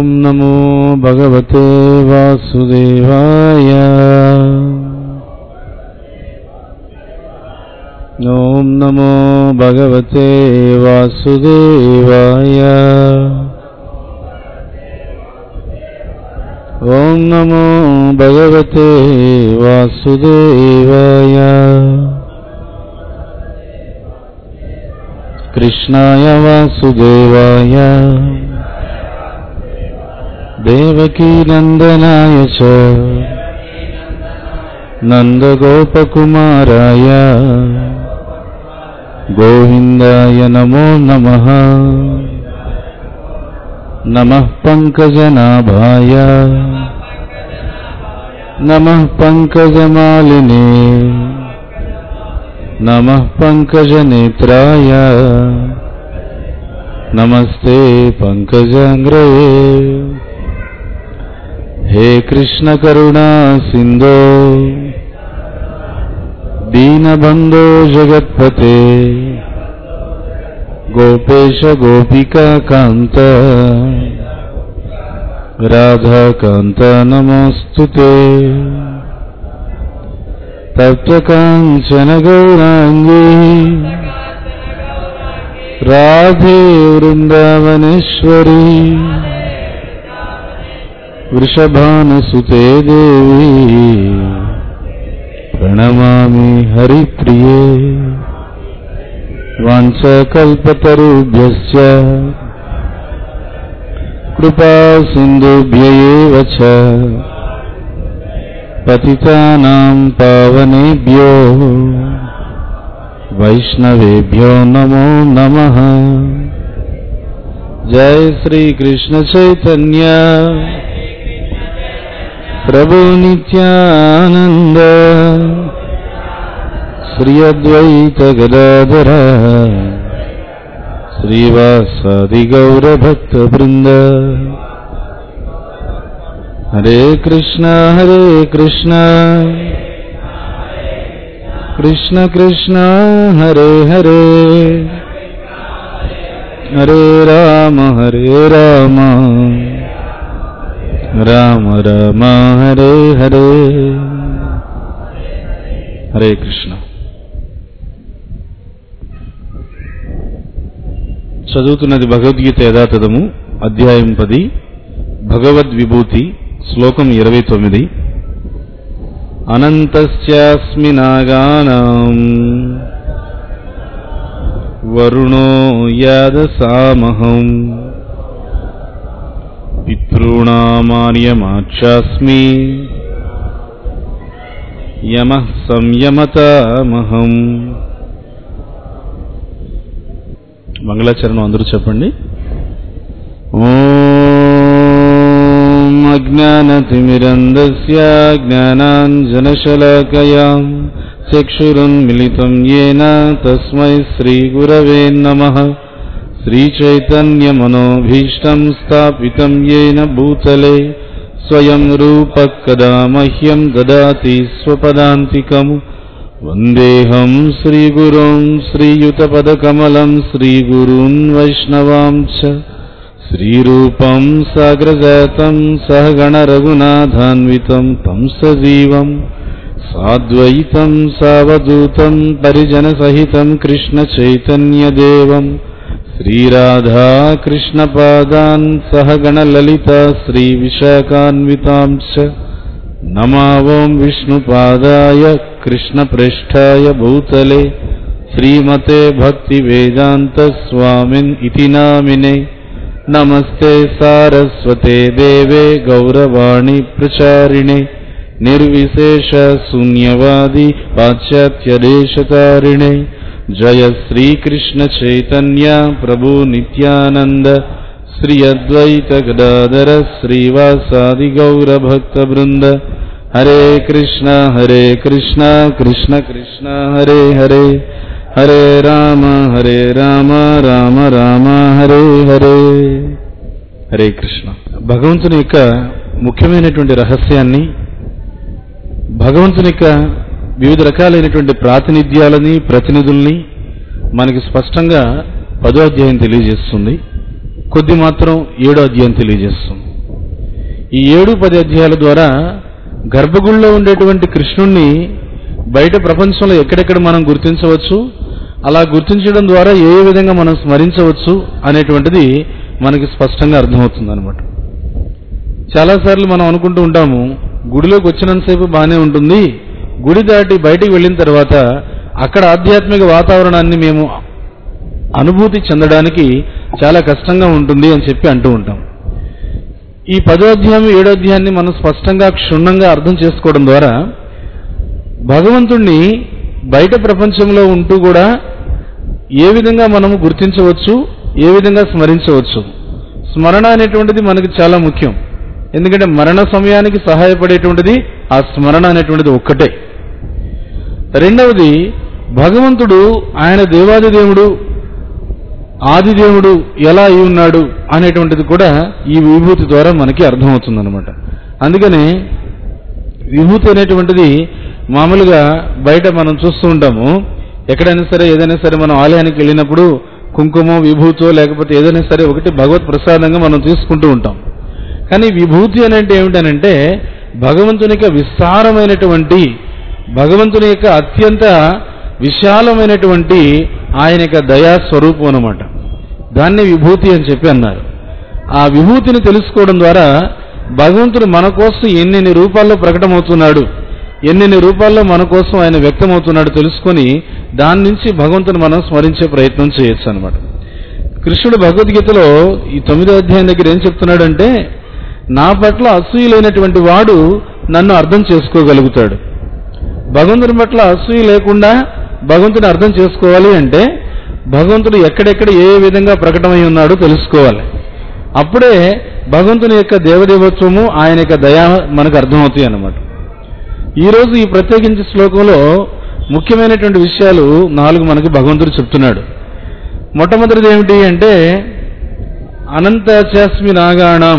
ఓం నమో భగవతే వాసుదేవాయ. ఓం నమో భగవతే వాసుదేవాయ. ఓం నమో భగవతే వాసుదేవాయ. కృష్ణాయ వాసుదేవాయ దేవకీ నందనాయ చ నందగోపకుమారాయ గోవిందాయ నమో నమః. నమః పంకజనాభాయ నమః పంకజమాలినే నమః పంకజనేత్రాయ నమస్తే పంకజాంగ్రయే. హే కృష్ణ కరుణా సింధో దీనబంధో జగత్పతే గోపేశ గోపికా కాంత రాధాకాంత నమోస్తుతే. తప్తకాంచన గౌరాంగీ రాధే వృందావనేశ్వరీ వృషభానుసుతే దేవి ప్రణమామి హరిప్రియే. వాంఛకల్పతరుభ్యశ్చ కృపా సింధుభ్యయేవ చ పతితానాం పావనేభ్యో వైష్ణవేభ్యో నమో నమః. జై శ్రీ కృష్ణ చైతన్య ప్రభు నిత్యానంద శ్రీ అద్వైత గదాధర శ్రీవాసాది గౌర భక్త బృంద. హరే కృష్ణ కృష్ణ కృష్ణ హరే హరే హరే రామ రామ రామ హరే హరే. హరే కృష్ణ. చదువుతున్నది భగవద్గీత యథాతథము అధ్యాయం 10 భగవద్విభూతి శ్లోకం 29. అనంతస్యాస్మి నాగానాం వరుణో యాదసామహం పితॄణామార్యమాక్షాస్మి యమః సంయమతామహం. మంగళాచరణం అందరూ చెప్పండి. ఓం అజ్ఞానతిమిరంధస్య జ్ఞానాంజనశలాకయా చక్షురున్మిళితం యేన తస్మై శ్రీగురవే నమః. శ్రీచైతన్యమనోభీష్టం స్థాపితం యేన భూతలే స్వయం రూపః కదా మహ్యం దదాతి స్వపదాంతికం. వందేహం శ్రీగురుం శ్రీయుతపదకమలం శ్రీగురూన్ వైష్ణవాంచ శ్రీరూపం సాగ్రజాతం సహగణ రఘునాథాన్వితం తం సజీవం సాద్వైతం సావధూతం పరిజన సహితం కృష్ణ చైతన్యదేవం శ్రీరాధా కృష్ణపాదాన్ సహగణ లలిత శ్రీ విశాఖాన్వితాంచ. నమావం విష్ణుపాదాయ కృష్ణప్రేష్ఠాయ భూతలే శ్రీమతే భక్తి వేదాంత స్వామిన్ ఇతి నామినే. నమస్తే సారస్వతే దేవే గౌరవాణి ప్రచారిణే నిర్విశేష శూన్యవాది పాశ్చాత్యదేశతారిణే. జయ శ్రీకృష్ణ చైతన్య ప్రభు నిత్యానంద శ్రీ అద్వైత గదాధర శ్రీవాసాది గౌర భక్త బృంద. హరే కృష్ణ కృష్ణ కృష్ణ హరే హరే హరే రామ రామ రామ హరే హరే. హరే కృష్ణ. భగవంతుని యొక్క ముఖ్యమైనటువంటి రహస్యాన్ని, భగవంతుని యొక్క వివిధ రకాలైనటువంటి ప్రాతినిధ్యాలని ప్రతినిధుల్ని మనకి స్పష్టంగా 10వ అధ్యాయం తెలియజేస్తుంది. కొద్ది మాత్రం 7వ అధ్యాయం తెలియజేస్తుంది. ఈ 7-10 అధ్యాయాల ద్వారా గర్భగుడిలో ఉండేటువంటి కృష్ణుణ్ణి బయట ప్రపంచంలో ఎక్కడెక్కడ మనం గుర్తించవచ్చు, అలా గుర్తించడం ద్వారా ఏ విధంగా మనం స్మరించవచ్చు అనేటువంటిది మనకి స్పష్టంగా అర్థమవుతుంది అనమాట. చాలాసార్లు మనం అనుకుంటూ ఉంటాము, గుడిలోకి వచ్చినంతసేపు బాగానే ఉంటుంది, గుడి దాటి బయటికి వెళ్ళిన తర్వాత అక్కడ ఆధ్యాత్మిక వాతావరణాన్ని మేము అనుభూతి చెందడానికి చాలా కష్టంగా ఉంటుంది అని చెప్పి అంటూ ఉంటాం. ఈ 10వ అధ్యాయం 7వ అధ్యాయాన్ని మనం స్పష్టంగా క్షుణ్ణంగా అర్థం చేసుకోవడం ద్వారా భగవంతుణ్ణి బయట ప్రపంచంలో ఉంటూ కూడా ఏ విధంగా మనము గుర్తించవచ్చు, ఏ విధంగా స్మరించవచ్చు. స్మరణ అనేటువంటిది మనకి చాలా ముఖ్యం. ఎందుకంటే మరణ సమయానికి సహాయపడేటువంటిది ఆ స్మరణ అనేటువంటిది ఒక్కటే. రెండవది, భగవంతుడు ఆయన దేవాది దేవుడు, ఆదిదేవుడు ఎలా అయి ఉన్నాడు అనేటువంటిది కూడా ఈ విభూతి ద్వారా మనకి అర్థమవుతుందన్నమాట. అందుకనే విభూతి అనేటువంటిది మామూలుగా బయట మనం చూస్తూ ఉంటాము. ఎక్కడైనా సరే ఏదైనా సరే మనం ఆలయానికి వెళ్ళినప్పుడు కుంకుమ విభూతో లేకపోతే ఏదైనా సరే ఒకటి భగవత్ ప్రసాదంగా మనం తీసుకుంటూ ఉంటాం. కానీ విభూతి అనేది ఏమిటనంటే భగవంతుని యొక్క విస్తారమైనటువంటి, భగవంతుని యొక్క అత్యంత విశాలమైనటువంటి ఆయన యొక్క దయా స్వరూపం అన్నమాట. దాన్ని విభూతి అని చెప్పి అన్నారు. ఆ విభూతిని తెలుసుకోవడం ద్వారా భగవంతుడు మన కోసం ఎన్నెన్ని రూపాల్లో ప్రకటమవుతున్నాడు, ఎన్నెన్ని రూపాల్లో మన కోసం ఆయన వ్యక్తమవుతున్నాడు తెలుసుకొని దాని నుంచి భగవంతుని మనం స్మరించే ప్రయత్నం చేయొచ్చు అనమాట. కృష్ణుడు భగవద్గీతలో ఈ 9వ అధ్యాయం దగ్గర ఏం చెప్తున్నాడంటే, నా పట్ల అసూయలైనటువంటి వాడు నన్ను అర్థం చేసుకోగలుగుతాడు. భగవంతుని పట్ల అసూయ లేకుండా భగవంతుని అర్థం చేసుకోవాలి అంటే భగవంతుడు ఎక్కడెక్కడ ఏ విధంగా ప్రకటమై ఉన్నాడో తెలుసుకోవాలి. అప్పుడే భగవంతుని యొక్క దేవదేవత్వము, ఆయన యొక్క దయ మనకు అర్థమవుతాయి అన్నమాట. ఈరోజు ఈ ప్రత్యేకించి శ్లోకంలో ముఖ్యమైనటువంటి విషయాలు 4 మనకి భగవంతుడు చెప్తున్నాడు. మొట్టమొదటిది ఏమిటి అంటే, అనంతచాస్మి నాగాణం,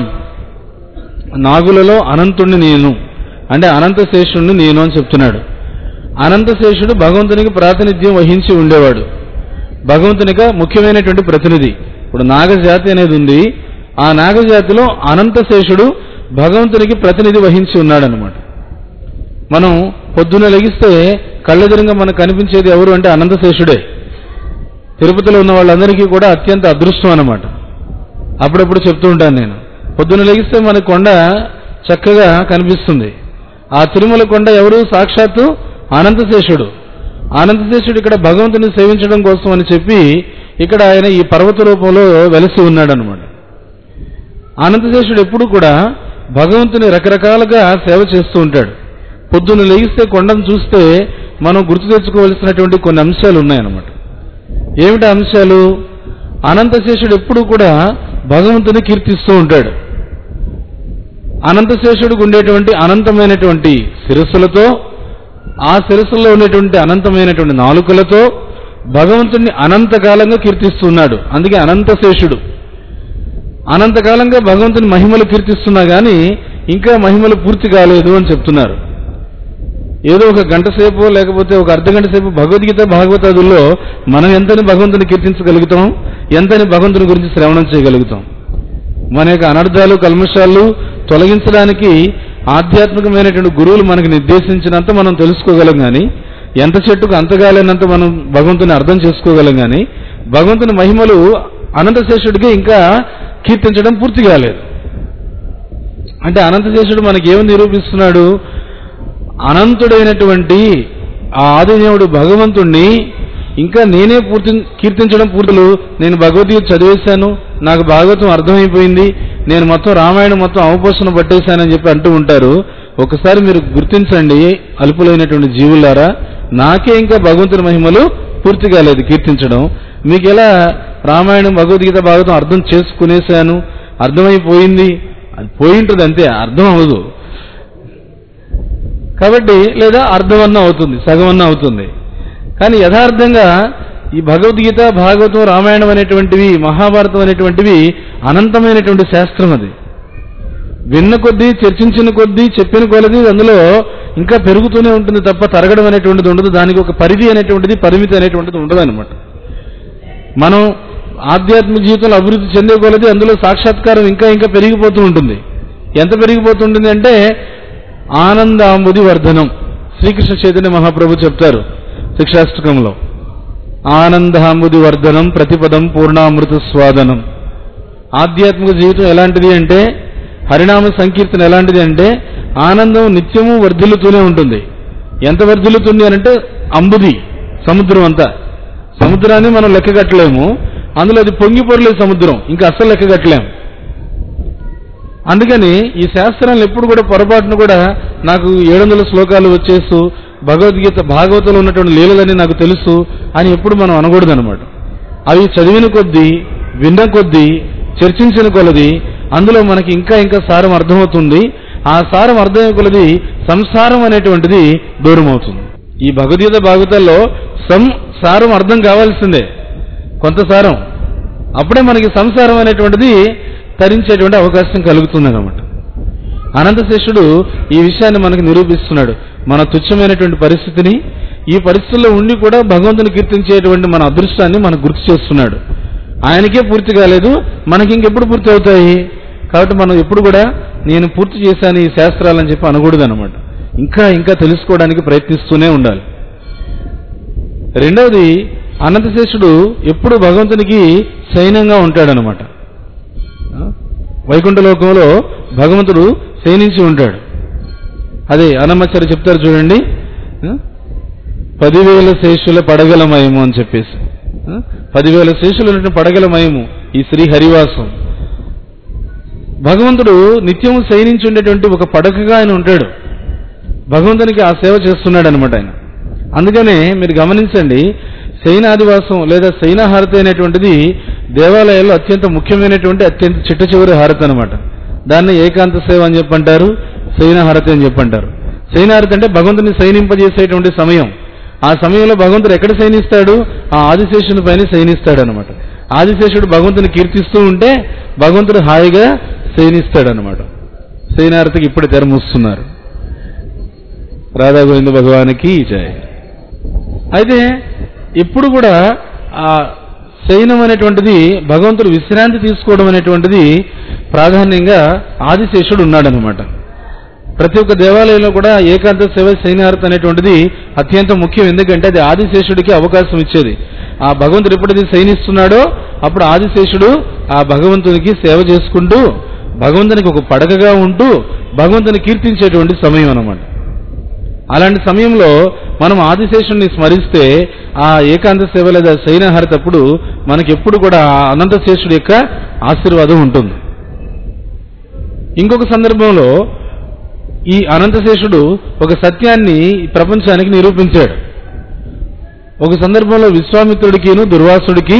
నాగులలో అనంతుణ్ణి నేను, అంటే అనంతశేషుణ్ణి నేను అని చెప్తున్నాడు. అనంతశేషుడు భగవంతునికి ప్రాతినిధ్యం వహించి ఉండేవాడు, భగవంతునికి ముఖ్యమైనటువంటి ప్రతినిధి. ఇప్పుడు నాగజాతి అనేది ఉంది, ఆ నాగజాతిలో అనంతశేషుడు భగవంతునికి ప్రతినిధి వహించి ఉన్నాడనమాట. మనం పొద్దున్న లెగిస్తే కళ్ళెదురుగా మనకు కనిపించేది ఎవరు అంటే అనంతశేషుడే. తిరుపతిలో ఉన్న వాళ్ళందరికీ కూడా అత్యంత అదృష్టం అన్నమాట. అప్పుడప్పుడు చెప్తూ ఉంటాను నేను, పొద్దున్న లెగిస్తే మన కొండ చక్కగా కనిపిస్తుంది. ఆ తిరుమల కొండ ఎవరు? సాక్షాత్తు అనంతశేషుడు. అనంతశేషుడు ఇక్కడ భగవంతుని సేవించడం కోసం అని చెప్పి ఇక్కడ ఆయన ఈ పర్వత రూపంలో వెలసి ఉన్నాడు అనమాట. అనంతశేషుడు ఎప్పుడు కూడా భగవంతుని రకరకాలుగా సేవ చేస్తూ ఉంటాడు. పొద్దున్న లెగిస్తే కొండను చూస్తే మనం గుర్తు తెచ్చుకోవలసినటువంటి కొన్ని అంశాలు ఉన్నాయన్నమాట. ఏమిటి అంశాలు? అనంతశేషుడు ఎప్పుడు కూడా భగవంతుని కీర్తిస్తూ ఉంటాడు. అనంతశేషుడికి ఉండేటువంటి అనంతమైనటువంటి శిరస్సులతో, ఆ శిరస్సుల్లో ఉండేటువంటి అనంతమైనటువంటి నాలుకలతో భగవంతుడిని అనంతకాలంగా కీర్తిస్తున్నాడు. అందుకే అనంతశేషుడు. అనంతకాలంగా భగవంతుని మహిమలు కీర్తిస్తున్నా కానీ ఇంకా మహిమలు పూర్తి కాలేదు అని చెప్తున్నారు. ఏదో ఒక గంట సేపు లేకపోతే ఒక అర్ధగంట సేపు భగవద్గీత భాగవతాదుల్లో మనం ఎంతని భగవంతుని కీర్తించగలుగుతాం, ఎంతని భగవంతుని గురించి శ్రవణం చేయగలుగుతాం. మన యొక్క అనర్థాలు కల్మషాలు తొలగించడానికి ఆధ్యాత్మికమైనటువంటి గురువులు మనకు నిర్దేశించినంత మనం తెలుసుకోగలం కానీ, ఎంత చెట్టుకు అంతగాలేనంత మనం భగవంతుని అర్థం చేసుకోగలం కానీ, భగవంతుని మహిమలు అనంతశేషుడికి ఇంకా కీర్తించడం పూర్తి కాలేదు. అంటే అనంతశేషుడు మనకి ఏమని నిరూపిస్తున్నాడు? అనంతుడైనటువంటి ఆ ఆదిదేవుడు భగవంతుణ్ణి ఇంకా నేనే కీర్తించడం పూర్తులు. నేను భగవద్గీత చదివేశాను, నాకు భాగవతం అర్థమైపోయింది, నేను మొత్తం రామాయణం మొత్తం అవపోసన పట్టేశానని చెప్పి అంటూ ఉంటారు. ఒకసారి మీరు గుర్తించండి, అల్పులైనటువంటి జీవులారా, నాకే ఇంకా భగవంతుని మహిమలు పూర్తి కాలేదు కీర్తించడం. మీకు ఎలా రామాయణం భగవద్గీత భాగవతం అర్థం చేసుకునేశాను, అర్థమైపోయింది, అది పోయి ఉంటుంది అంతే, అర్థం అవ్వదు. కాబట్టి లేదా అర్థమన్నా అవుతుంది, సగమన్నా అవుతుంది. కానీ యథార్థంగా ఈ భగవద్గీత భాగవతం రామాయణం అనేటువంటివి మహాభారతం అనేటువంటివి అనంతమైనటువంటి శాస్త్రం. అది విన్న కొద్దీ చర్చించిన కొద్దీ చెప్పిన కొలది అందులో ఇంకా పెరుగుతూనే ఉంటుంది తప్ప తరగడం అనేటువంటిది ఉండదు. దానికి ఒక పరిధి అనేటువంటిది పరిమితి అనేటువంటిది ఉండదు అనమాట. మనం ఆధ్యాత్మిక జీవితంలో అభివృద్ధి చెందే కొలది అందులో సాక్షాత్కారం ఇంకా ఇంకా పెరిగిపోతూ ఉంటుంది. ఎంత పెరిగిపోతుంటుంది అంటే ఆనందాంబుది వర్ధనం. శ్రీకృష్ణ చైతన్య మహాప్రభు చెప్తారు శిక్షాష్టకంలో, ఆనందాంబుది వర్ధనం ప్రతిపదం పూర్ణామృత స్వాదనం. ఆధ్యాత్మిక జీవితం ఎలాంటిది అంటే, హరినామ సంకీర్తన ఎలాంటిది అంటే, ఆనందం నిత్యము వర్ధిల్లుతూనే ఉంటుంది. ఎంత వర్ధిల్లుతుంది అనంటే అంబుది, సముద్రం అంతా. సముద్రాన్ని మనం లెక్క కట్టలేము, అందులో అది పొంగి పొరలే సముద్రం, ఇంకా అస్సలు లెక్క కట్టలేము. అందుకని ఈ శాస్త్రాలను ఎప్పుడు కూడా పొరపాటును కూడా నాకు 700 శ్లోకాలు వచ్చేసు, భగవద్గీత భాగవతంలో ఉన్నటువంటి లీలలని నాకు తెలుసు అని ఎప్పుడు మనం అనకూడదు అనమాట. అవి చదివిన కొద్దీ, విన్న కొద్దీ, చర్చించిన కొలది అందులో మనకి ఇంకా ఇంకా సారం అర్థమవుతుంది. ఆ సారం అర్థమయ్యే కొలది సంసారం అనేటువంటిది దూరం అవుతుంది. ఈ భగవద్గీత భాగవతాల్లో సారం అర్థం కావాల్సిందే, కొంత సారం. అప్పుడే మనకి సంసారం అనేటువంటిది తరించేటువంటి అవకాశం కలుగుతుంది అన్నమాట. అనంతశేషుడు ఈ విషయాన్ని మనకు నిరూపిస్తున్నాడు. మన తుచ్చమైనటువంటి పరిస్థితిని, ఈ పరిస్థితుల్లో ఉండి కూడా భగవంతుని కీర్తించేటువంటి మన అదృష్టాన్ని మనకు గుర్తు చేస్తున్నాడు. ఆయనకే పూర్తి కాలేదు, మనకి ఇంకెప్పుడు పూర్తి అవుతాయి? కాబట్టి మనం ఎప్పుడు కూడా నేను పూర్తి చేశాను ఈ శాస్త్రాలని చెప్పి అనకూడదు అనమాట. ఇంకా ఇంకా తెలుసుకోవడానికి ప్రయత్నిస్తూనే ఉండాలి. రెండవది, అనంతశేషుడు ఎప్పుడు భగవంతునికి శయనంగా ఉంటాడనమాట. వైకుంఠలోకంలో భగవంతుడు శయనించి ఉంటాడు. అదే అన్నమాచార్య చెప్తారు చూడండి, 10,000 శేషుల పడగలమయము అని చెప్పేసి. 10,000 శేషులు ఉన్నటువంటి పడగలమయము ఈ శ్రీ హరివాసం. భగవంతుడు నిత్యము శయనించి ఉండేటువంటి ఒక పడకగా ఆయన ఉంటాడు. భగవంతునికి ఆ సేవ చేస్తున్నాడు అనమాట ఆయన. అందుకనే మీరు గమనించండి, శయనాదివాసం లేదా శయనహారతి అనేటువంటిది దేవాలయాల్లో అత్యంత ముఖ్యమైనటువంటి అత్యంత చిట్ట చివరి హారతి అనమాట. దాన్ని ఏకాంత సేవ అని చెప్పంటారు, శయనహారతి అని చెప్పంటారు. శయనహారతి అంటే భగవంతుని శయనింపజేసేటువంటి సమయం. ఆ సమయంలో భగవంతుడు ఎక్కడ శయనిస్తాడు? ఆ ఆదిశేషుని పైన శయనిస్తాడు అనమాట. ఆదిశేషుడు భగవంతుని కీర్తిస్తూ ఉంటే భగవంతుడు హాయిగా శయనిస్తాడు అనమాట. శయనహారతికి ఇప్పుడు తెరమూస్తున్నారు. రాధా గోవింద భగవానికి జయ. అయితే ఇప్పుడు కూడా ఆ శయనం అనేటువంటిది, భగవంతుడు విశ్రాంతి తీసుకోవడం అనేటువంటిది ప్రాధాన్యంగా ఆదిశేషుడు ఉన్నాడనమాట. ప్రతి ఒక్క దేవాలయంలో కూడా ఏకాంత సేవ శయనహారతి అనేటువంటిది అత్యంత ముఖ్యం. ఎందుకంటే అది ఆదిశేషుడికి అవకాశం ఇచ్చేది. ఆ భగవంతుడు ఎప్పుడైతే శయనిస్తున్నాడో అప్పుడు ఆదిశేషుడు ఆ భగవంతునికి సేవ చేసుకుంటూ, భగవంతునికి ఒక పడకగా ఉంటూ భగవంతుని కీర్తించేటువంటి సమయం అన్నమాట. అలాంటి సమయంలో మనం ఆదిశేషుడిని స్మరిస్తే ఆ ఏకాంత సేవ లేదా శయనహారతి అప్పుడు మనకి ఎప్పుడు కూడా అనంతశేషుడి యొక్క ఆశీర్వాదం ఉంటుంది. ఇంకొక సందర్భంలో ఈ అనంతశేషుడు ఒక సత్యాన్ని ప్రపంచానికి నిరూపించాడు. ఒక సందర్భంలో విశ్వామిత్రుడికిను దుర్వాసుడికి,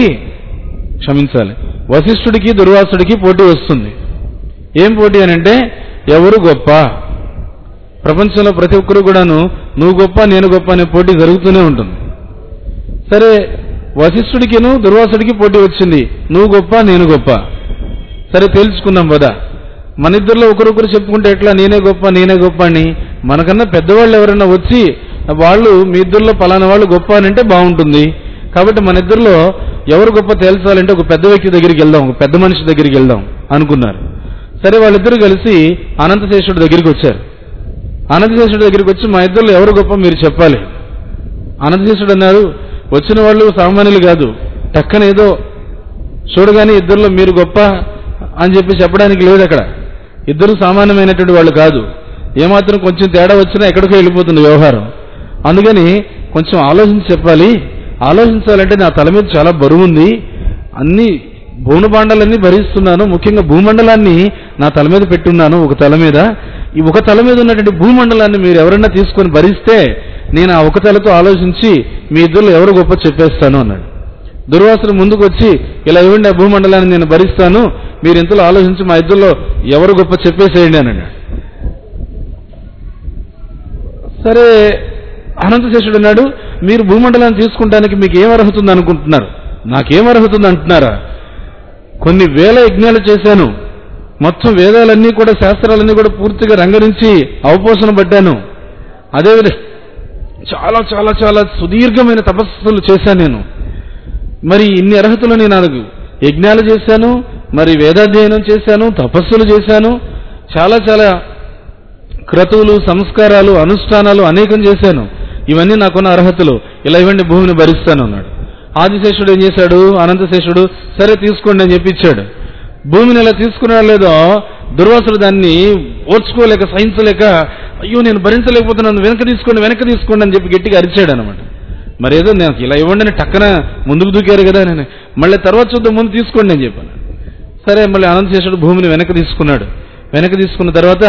వశిష్ఠుడికి దుర్వాసుడికి పోటీ వస్తుంది. ఏం పోటీ అనంటే ఎవరు గొప్ప. ప్రపంచంలో ప్రతి ఒక్కరు కూడాను నువ్వు గొప్ప నేను గొప్ప అనే పోటీ జరుగుతూనే ఉంటుంది. సరే, వశిష్ఠుడికిను దుర్వాసుడికి పోటీ వచ్చింది, నువ్వు గొప్ప నేను గొప్ప. సరే తేల్చుకుందాం పద. మన ఇద్దరిలో ఒకరొకరు చెప్పుకుంటే ఎట్లా, నేనే గొప్ప అని. మనకన్నా పెద్దవాళ్ళు ఎవరైనా వచ్చి వాళ్ళు మీ ఇద్దరిలో పలానా వాళ్ళు గొప్ప అని అంటే బాగుంటుంది. కాబట్టి మన ఇద్దరిలో ఎవరు గొప్ప తేల్చాలంటే ఒక పెద్ద వ్యక్తి దగ్గరికి వెళ్దాం, ఒక పెద్ద మనిషి దగ్గరికి వెళ్దాం అనుకున్నారు. సరే, వాళ్ళిద్దరూ కలిసి అనంతశేషుడి దగ్గరికి వచ్చారు. అనంతశేషుడి దగ్గరికి వచ్చి మా ఇద్దరిలో ఎవరు గొప్ప మీరు చెప్పాలి. అనంతశేషుడు అన్నారు, వచ్చిన వాళ్ళు సామాన్యులు కాదు, టక్కన ఏదో చూడగానే ఇద్దరిలో మీరు గొప్ప అని చెప్పి చెప్పడానికి లేదు. అక్కడ ఇద్దరు సామాన్యమైనటువంటి వాళ్ళు కాదు. ఏమాత్రం కొంచెం తేడా వచ్చినా ఎక్కడికో వెళ్ళిపోతుంది వ్యవహారం. అందుకని కొంచెం ఆలోచించి చెప్పాలి. ఆలోచించాలంటే నా తల మీద చాలా బరువు ఉంది, అన్ని భూనభాండాలన్నీ భరిస్తున్నాను, ముఖ్యంగా భూమండలాన్ని నా తల మీద పెట్టున్నాను. ఒక తల మీద, ఈ ఒక తల మీద ఉన్నటువంటి భూమండలాన్ని మీరు ఎవరైనా తీసుకొని భరిస్తే నేను ఆ ఒక తలతో ఆలోచించి మీ ఇద్దరు ఎవరు గొప్ప చెప్పేస్తాను అన్నాడు. దుర్వాసుడు ముందుకు వచ్చి, ఇలా ఇవ్వండి ఆ భూమండలాన్ని నేను భరిస్తాను, మీరు ఇంతలో ఆలోచించి మా ఇద్దరిలో ఎవరు గొప్ప చెప్పేసేయండి అన్నాడు. సరే, అనంతశేషుడు అన్నాడు, మీరు భూమండలాన్ని తీసుకుంటానికి మీకు ఏం అర్హత ఉంది అనుకుంటున్నారు? నాకేం అర్హత ఉంది అంటున్నారా? కొన్ని వేల యజ్ఞాలు చేశాను, మొత్తం వేదాలన్నీ కూడా శాస్త్రాలన్నీ కూడా పూర్తిగా రంగరించి అవపోసన పడ్డాను. అదేవిధంగా చాలా చాలా చాలా సుదీర్ఘమైన తపస్సులు చేశాను నేను. మరి ఇన్ని అర్హతలు నేను యజ్ఞాలు చేశాను, మరి వేదాధ్యయనం చేశాను, తపస్సులు చేశాను, చాలా చాలా క్రతువులు, సంస్కారాలు, అనుష్ఠానాలు అనేకం చేశాను, ఇవన్నీ నాకున్న అర్హతలు, ఇలా ఇవ్వండి భూమిని భరిస్తాను అన్నాడు. ఆదిశేషుడు ఏం చేశాడు, అనంతశేషుడు సరే తీసుకోండి అని చెప్పి ఇచ్చాడు. భూమిని ఇలా తీసుకున్నాడు లేదో దుర్వాసుడు దాన్ని ఓర్చుకోలేక సహించలేక, అయ్యో నేను భరించలేకపోతున్నాను, వెనక్కి తీసుకోండి అని చెప్పి గట్టిగా అరిచాడు అనమాట. మరేదో నాకు ఇలా ఇవ్వండి అని టక్కన ముందుకు దూకారు కదా, నేను మళ్ళీ తర్వాత చూద్దాం, ముందు తీసుకోండి అని చెప్పాను. సరే మళ్ళీ అనంతశేషుడు భూమిని వెనక్కి తీసుకున్నాడు. వెనక్కి తీసుకున్న తర్వాత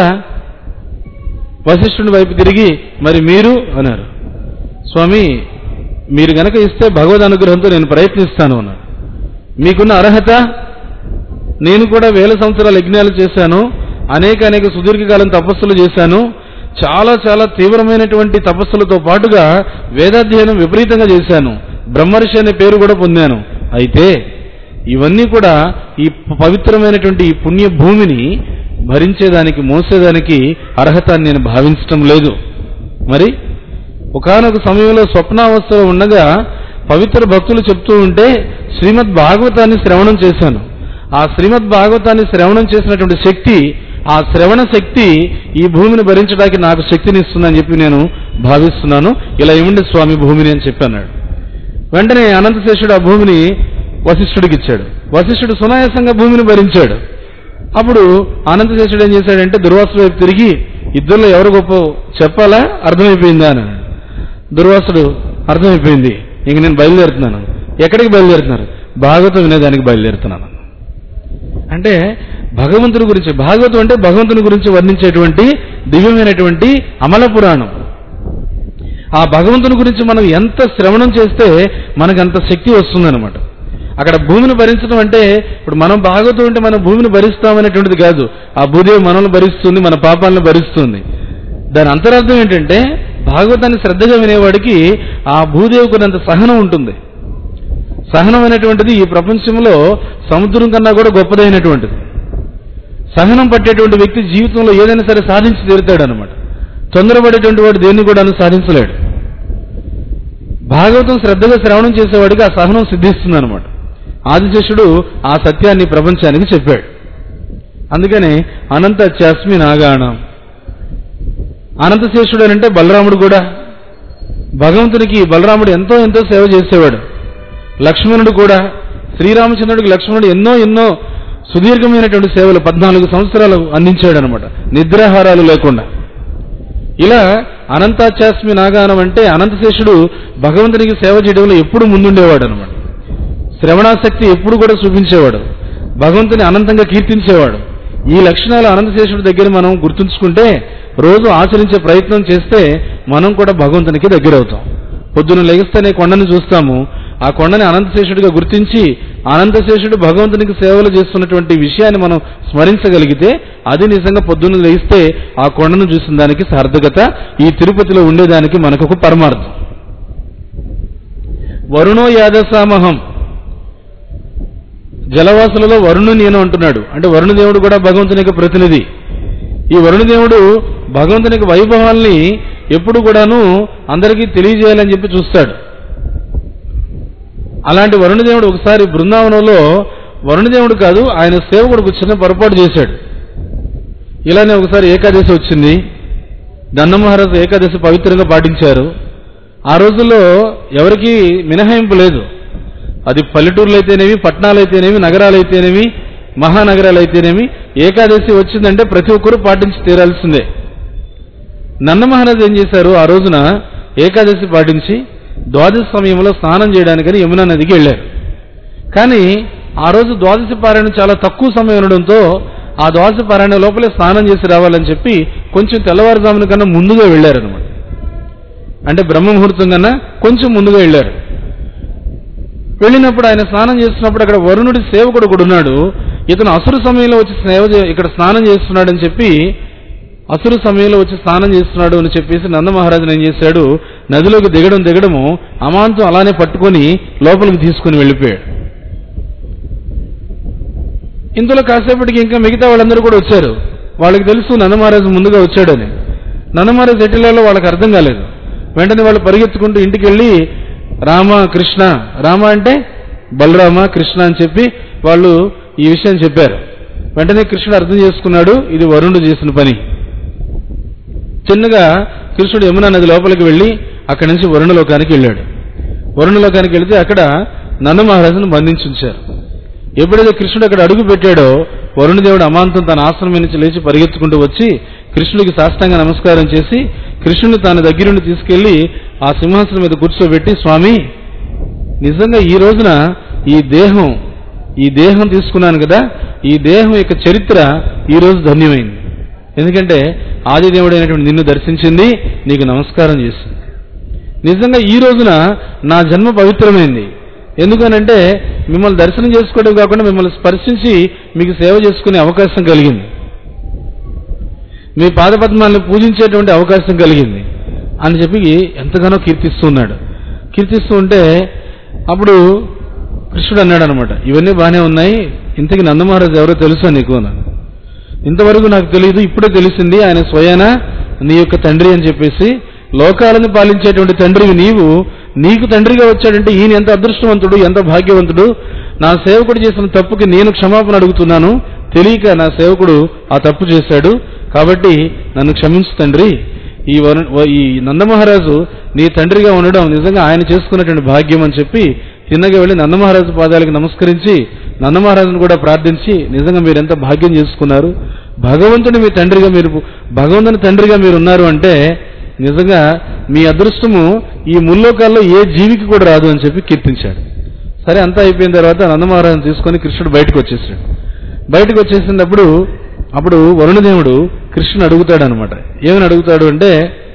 వశిష్ఠుడి వైపు తిరిగి, మరి మీరు అన్నారు. స్వామి మీరు గనక ఇస్తే భగవద్ అనుగ్రహంతో నేను ప్రయత్నిస్తాను అన్నాడు. మీకున్న అర్హత, నేను కూడా 1000 సంవత్సరాల యజ్ఞాలు చేశాను, అనేక సుదీర్ఘకాలం తపస్సులు చేశాను, చాలా చాలా తీవ్రమైనటువంటి తపస్సులతో పాటుగా వేదాధ్యయనం విపరీతంగా చేశాను, బ్రహ్మర్షి అనే పేరు కూడా పొందాను. అయితే ఇవన్నీ కూడా ఈ పవిత్రమైనటువంటి ఈ పుణ్య భూమిని భరించేదానికి, మోసేదానికి అర్హత నేను భావించటం లేదు. మరి ఒకానొక సమయంలో స్వప్నావస్థలో ఉండగా పవిత్ర భక్తులు చెప్తూ ఉంటే శ్రీమద్ భాగవతాన్ని శ్రవణం చేశాను. ఆ శ్రీమద్ భాగవతాన్ని శ్రవణం చేసినటువంటి శక్తి, ఆ శ్రవణ శక్తి ఈ భూమిని భరించడానికి నాకు శక్తిని ఇస్తుందని చెప్పి నేను భావిస్తున్నాను, ఇలా ఇవ్వండి స్వామి భూమిని అని చెప్పన్నాడు. వెంటనే అనంతశేషుడు ఆ భూమిని వశిష్ఠుడికి ఇచ్చాడు. వశిష్ఠుడు సునాయాసంగా భూమిని భరించాడు. అప్పుడు అనంతశేషుడు ఏం చేశాడంటే దుర్వాసుడు వైపు తిరిగి, ఇద్దరిలో ఎవరు గొప్ప చెప్పాలా, అర్థమైపోయిందా అని. దుర్వాసుడు అర్థమైపోయింది, ఇంక నేను బయలుదేరుతున్నాను. ఎక్కడికి బయలుదేరుతున్నారు? భాగవతం వినేదానికి బయలుదేరుతున్నాను. అంటే భగవంతుని గురించి, భాగవతం అంటే భగవంతుని గురించి వర్ణించేటువంటి దివ్యమైనటువంటి అమల పురాణం. ఆ భగవంతుని గురించి మనం ఎంత శ్రవణం చేస్తే మనకు అంత శక్తి వస్తుందన్నమాట. అక్కడ భూమిని భరించడం అంటే ఇప్పుడు మనం భాగవతం అంటే మనం భూమిని భరిస్తామనేటువంటిది కాదు, ఆ భూదేవి మనల్ని భరిస్తుంది, మన పాపాలను భరిస్తుంది. దాని అంతరార్థం ఏంటంటే భాగవతాన్ని శ్రద్ధగా వినేవాడికి ఆ భూదేవికున్నంత సహనం ఉంటుంది. సహనం అనేటువంటిది ఈ ప్రపంచంలో సముద్రం కన్నా కూడా గొప్పదైనటువంటిది. సహనం పట్టేటువంటి వ్యక్తి జీవితంలో ఏదైనా సరే సాధించి తీరుతాడు అనమాట. తొందరపడేటువంటి వాడు దేన్ని కూడా సాధించలేడు. భాగవతం శ్రద్ధగా శ్రవణం చేసేవాడికి ఆ సహనం సిద్ధిస్తుంది అనమాట. ఆదిశేషుడు ఆ సత్యాన్ని ప్రపంచానికి చెప్పాడు. అందుకని అనంత చస్మి నాగాణం, అనంతశేషుడు అంటే బలరాముడు కూడా. భగవంతునికి బలరాముడు ఎంతో ఎంతో సేవ చేసేవాడు. లక్ష్మణుడు కూడా, శ్రీరామచంద్రుడికి లక్ష్మణుడు ఎన్నో సుదీర్ఘమైనటువంటి సేవలు 14 సంవత్సరాలు అందించాడు అనమాట, నిద్రాహారాలు లేకుండా. ఇలా అనంతాచాస్మి నాగానం అంటే అనంతశేషుడు భగవంతునికి సేవ చేయడంలో ఎప్పుడు ముందుండేవాడు అనమాట. శ్రవణాసక్తి ఎప్పుడు కూడా చూపించేవాడు, భగవంతుని అనంతంగా కీర్తించేవాడు. ఈ లక్షణాలు అనంతశేషుడి దగ్గర మనం గుర్తుంచుకుంటే, రోజు ఆచరించే ప్రయత్నం చేస్తే మనం కూడా భగవంతునికి దగ్గరవుతాం. పొద్దున లెగిస్తేనే కొండను చూస్తాము, ఆ కొండని అనంతశేషుడిగా గుర్తించి అనంతశేషుడు భగవంతునికి సేవలు చేస్తున్నటువంటి విషయాన్ని మనం స్మరించగలిగితే అది నిజంగా పొద్దున్న లెగిస్తే ఆ కొండను చూసిన దానికి సార్థకత, ఈ తిరుపతిలో ఉండేదానికి మనకు పరమార్థం. వరుణో యాదసామహం, జలవాసులలో వరుణు నేను అంటున్నాడు. అంటే వరుణదేవుడు కూడా భగవంతునికి ప్రతినిధి. ఈ వరుణదేవుడు భగవంతునికి వైభవాల్ని ఎప్పుడు కూడాను అందరికీ తెలియజేయాలని చెప్పి చూస్తాడు. అలాంటి వరుణదేవుడు ఒకసారి బృందావనంలో, వరుణదేవుడు కాదు ఆయన సేవకుడికి చిన్న పొరపాటు చేశాడు. ఇలానే ఒకసారి ఏకాదశి వచ్చింది, దన్నమహారాజు ఏకాదశి పవిత్రంగా పాటించారు. ఆ రోజుల్లో ఎవరికీ మినహాయింపు లేదు. అది పల్లెటూర్లు అయితేనేమి, పట్టణాలు అయితేనేమి, నగరాలు అయితేనేమి, మహానగరాలు అయితేనేమి, ఏకాదశి వచ్చిందంటే ప్రతి ఒక్కరూ పాటించి తీరాల్సిందే. నందమహారాజు ఏం చేశారు, ఆ రోజున ఏకాదశి పాటించి ద్వాదశి సమయంలో స్నానం చేయడానికని యమునా నదికి వెళ్ళారు. కానీ ఆ రోజు ద్వాదశి పారాయణం చాలా తక్కువ సమయం ఉండడంతో ఆ ద్వాదశి పారాయణ లోపలే స్నానం చేసి రావాలని చెప్పి కొంచెం తెల్లవారుజామున కన్నా ముందుగా వెళ్ళారనమాట. అంటే బ్రహ్మముహూర్తం కన్నా కొంచెం ముందుగా వెళ్ళారు. వెళ్ళినప్పుడు ఆయన స్నానం చేస్తున్నప్పుడు అక్కడ వరుణుడి సేవకుడు కూడా ఉన్నాడు. ఇతను అసురు సమయంలో వచ్చి ఇక్కడ స్నానం చేస్తున్నాడని చెప్పి, అసురు సమయంలో వచ్చి స్నానం చేస్తున్నాడు అని చెప్పేసి నందమహారాజును ఏం చేశాడు, నదిలోకి దిగడము అమాంతం అలానే పట్టుకొని లోపలికి తీసుకుని వెళ్ళిపోయాడు. ఇందులో కాసేపటికి ఇంకా మిగతా వాళ్ళందరూ కూడా వచ్చారు. వాళ్ళకి తెలుసు నందమహారాజు ముందుగా వచ్చాడని. నందమహారాజు ఎట్టిలో వాళ్ళకి అర్థం కాలేదు. వెంటనే వాళ్ళు పరిగెత్తుకుంటూ ఇంటికి వెళ్ళి రామ కృష్ణ, రామ అంటే బలరామ, కృష్ణ అని చెప్పి వాళ్ళు ఈ విషయం చెప్పారు. వెంటనే కృష్ణుడు అర్థం చేసుకున్నాడు, ఇది వరుణుడు చేసిన పని. చిన్నగా కృష్ణుడు యమునా నది లోపలికి వెళ్ళి అక్కడి నుంచి వరుణలోకానికి వెళ్ళాడు. వరుణలోకానికి వెళితే అక్కడ నంద మహారాజును బంధించి ఉంచారు. ఎప్పుడైతే కృష్ణుడు అక్కడ అడుగు పెట్టాడో వరుణదేవుడు అమాంతం తన ఆశ్రమం నుంచి లేచి పరిగెత్తుకుంటూ వచ్చి కృష్ణుడికి సాష్టాంగ నమస్కారం చేసి కృష్ణుని తన దగ్గరుండి తీసుకెళ్లి ఆ సింహాసనం మీద కూర్చోబెట్టి, స్వామి, నిజంగా ఈ రోజున ఈ దేహం తీసుకున్నాను కదా, ఈ దేహం యొక్క చరిత్ర ఈ రోజు ధన్యమైంది. ఎందుకంటే ఆదిదేవుడైనటువంటి నిన్ను దర్శించింది, నీకు నమస్కారం చేసింది. నిజంగా ఈ రోజున నా జన్మ పవిత్రమైంది. ఎందుకనంటే మిమ్మల్ని దర్శనం చేసుకోవడం కాకుండా మిమ్మల్ని స్పర్శించి మీకు సేవ చేసుకునే అవకాశం కలిగింది, మీ పాదపద్మాలను పూజించేటువంటి అవకాశం కలిగింది అని చెప్పి ఎంతగానో కీర్తిస్తున్నాడు. కీర్తిస్తూ ఉంటే అప్పుడు కృష్ణుడు అన్నాడు అనమాట, ఇవన్నీ బాగానే ఉన్నాయి, ఇంతకీ నందమహారాజు ఎవరో తెలుసా నీకు అన్నాడు. ఇంతవరకు నాకు తెలియదు, ఇప్పుడే తెలిసింది ఆయన స్వయాన నీ యొక్క తండ్రి అని చెప్పేసి. లోకాలను పాలించేటువంటి తండ్రివి నీవు, నీకు తండ్రిగా వచ్చాడంటే ఈయన ఎంత అదృష్టవంతుడు, ఎంత భాగ్యవంతుడు. నా సేవకుడు చేసిన తప్పుకి నేను క్షమాపణ అడుగుతున్నాను, తెలియక నా సేవకుడు ఆ తప్పు చేశాడు, కాబట్టి నన్ను క్షమించు తండ్రి. ఈ నందమహారాజు నీ తండ్రిగా ఉండడం నిజంగా ఆయన చేసుకున్నటువంటి భాగ్యం అని చెప్పి తిన్నగా వెళ్ళి నందమహారాజు పాదాలకు నమస్కరించి నందమహారాజును కూడా ప్రార్థించి, నిజంగా మీరు ఎంత భాగ్యం చేసుకున్నారు, భగవంతుని మీ తండ్రిగా భగవంతుని తండ్రిగా మీరు ఉన్నారు అంటే నిజంగా మీ అదృష్టము ఈ ముల్లోకాల్లో ఏ జీవికి కూడా రాదు అని చెప్పి కీర్తించాడు. సరే, అంతా అయిపోయిన తర్వాత నందమహారాజును తీసుకొని కృష్ణుడు బయటకు వచ్చేసాడు. బయటకు వచ్చేసినప్పుడు అప్పుడు వరుణదేవుడు కృష్ణుని అడుగుతాడు అనమాట. ఏమని అడుగుతాడు అంటే,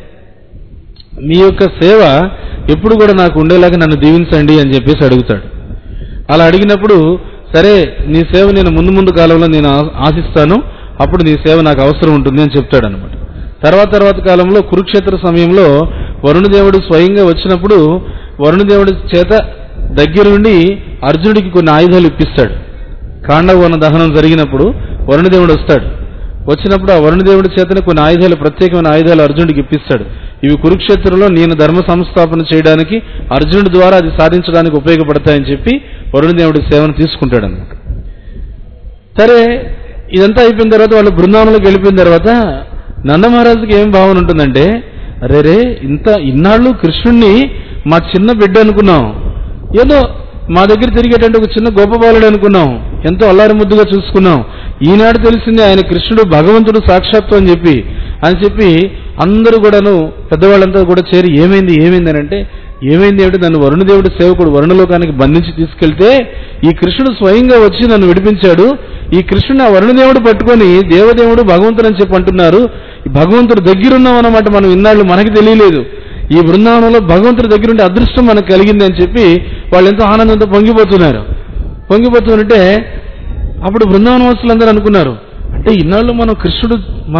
మీ యొక్క సేవ ఎప్పుడు కూడా నాకు ఉండేలాగా నన్ను దీవించండి అని చెప్పేసి అడుగుతాడు. అలా అడిగినప్పుడు సరే, నీ సేవ నేను ముందు కాలంలో నేను ఆశిస్తాను, అప్పుడు నీ సేవ నాకు అవసరం ఉంటుంది అని చెప్తాడు అనమాట. తర్వాత కాలంలో కురుక్షేత్ర సమయంలో వరుణదేవుడు స్వయంగా వచ్చినప్పుడు వరుణదేవుడి చేత దగ్గరుండి అర్జునుడికి కొన్ని ఆయుధాలు ఇప్పిస్తాడు. కాండవన దహనం జరిగినప్పుడు వరుణదేవుడు వస్తాడు. వచ్చినప్పుడు ఆ వరుణదేవుడి చేతనే కొన్ని ఆయుధాలు, ప్రత్యేకమైన ఆయుధాలు అర్జునుడికి ఇప్పిస్తాడు. ఇవి కురుక్షేత్రంలో నేను ధర్మ సంస్థాపన చేయడానికి, అర్జునుడి ద్వారా అది సాధించడానికి ఉపయోగపడతాయని చెప్పి వరుణదేవుడి సేవను తీసుకుంటాడు అన్నమాట. సరే, ఇదంతా అయిపోయిన తర్వాత వాళ్ళు బృందావనంలోకి వెళ్ళిపోయిన తర్వాత నందమహారాజుకి ఏం భావన ఉంటుందంటే, అరే ఇన్నాళ్ళు కృష్ణుణ్ణి మా చిన్న బిడ్డ అనుకున్నాం, ఏదో మా దగ్గర తిరిగేటంటే ఒక చిన్న గొప్ప బాలుడు అనుకున్నాం, ఎంతో అల్లారి ముద్దుగా చూసుకున్నాం, ఈనాడు తెలిసింది ఆయన కృష్ణుడు భగవంతుడు సాక్షాత్తు అని చెప్పి అందరూ కూడాను పెద్దవాళ్ళంతా కూడా చేరి ఏమైంది అని అంటే, ఏమైంది ఏమిటి, నన్ను వరుణదేవుడి సేవకుడు వరుణలోకానికి బంధించి తీసుకెళ్తే ఈ కృష్ణుడు స్వయంగా వచ్చి నన్ను విడిపించాడు, ఈ కృష్ణుడు ఆ వరుణదేవుడు పట్టుకొని దేవదేవుడు భగవంతుడు అని చెప్పి అంటున్నారు, భగవంతుడు దగ్గరున్నాం అన్నమాట, మనం ఇన్నాళ్ళు మనకి తెలియలేదు, ఈ బృందావనంలో భగవంతుడి దగ్గరుండే అదృష్టం మనకు కలిగింది అని చెప్పి వాళ్ళు ఎంతో ఆనందంతో పొంగిపోతుంటే అప్పుడు బృందావన వాసులందరూ అనుకున్నారు, అంటే ఇన్నాళ్ళు మనం కృష్ణుడు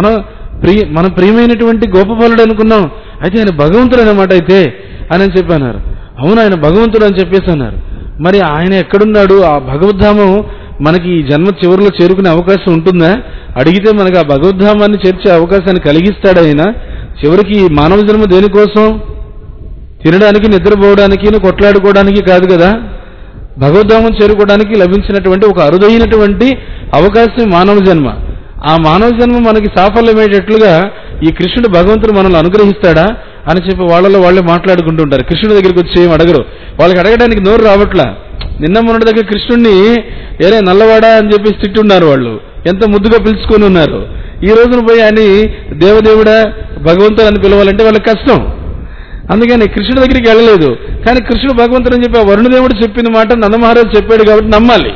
మన ప్రియమైనటువంటి గోపబాలుడు అనుకున్నాం, అయితే ఆయన భగవంతుడు అన్నమాట అయితే అని చెప్పి అన్నారు. అవును, ఆయన భగవంతుడు అని చెప్పేసి అన్నారు. మరి ఆయన ఎక్కడున్నాడు, ఆ భగవద్ధామం మనకి ఈ జన్మ చివరిలో చేరుకునే అవకాశం ఉంటుందా, అడిగితే మనకు ఆ భగవద్ధామాన్ని చేర్చే అవకాశాన్ని కలిగిస్తాడు ఆయన. చివరికి మానవ జన్మ దేనికోసం, తినడానికి, నిద్రపోవడానికి, కొట్లాడుకోవడానికి కాదు కదా, భగవద్ధామం చేరుకోవడానికి లభించినటువంటి ఒక అరుదైనటువంటి అవకాశం మానవ జన్మ. ఆ మానవ జన్మ మనకి సాఫల్యమయ్యేటట్లుగా ఈ కృష్ణుడు భగవంతుడు మనల్ని అనుగ్రహిస్తాడా అని చెప్పి వాళ్ళలో వాళ్ళే మాట్లాడుకుంటుంటారు. కృష్ణుడి దగ్గరికి వచ్చి ఏం అడగరు, వాళ్ళకి అడగడానికి నోరు రావట్లా. నిన్న మొన్నటి దగ్గర కృష్ణుడిని ఏరే నల్లవాడా అని చెప్పి తిట్టున్నారు, వాళ్ళు ఎంత ముద్దుగా పిలుచుకొని ఉన్నారు. ఈ రోజున పోయి ఆయన దేవదేవుడా భగవంతుడు అని పిలవాలంటే వాళ్ళకి కష్టం. అందుకని కృష్ణుడి దగ్గరికి వెళ్ళలేదు. కానీ కృష్ణుడు భగవంతుడు అని చెప్పి ఆ వరుణదేవుడు చెప్పిన మాట నందమహారాజు చెప్పాడు కాబట్టి నమ్మాలి.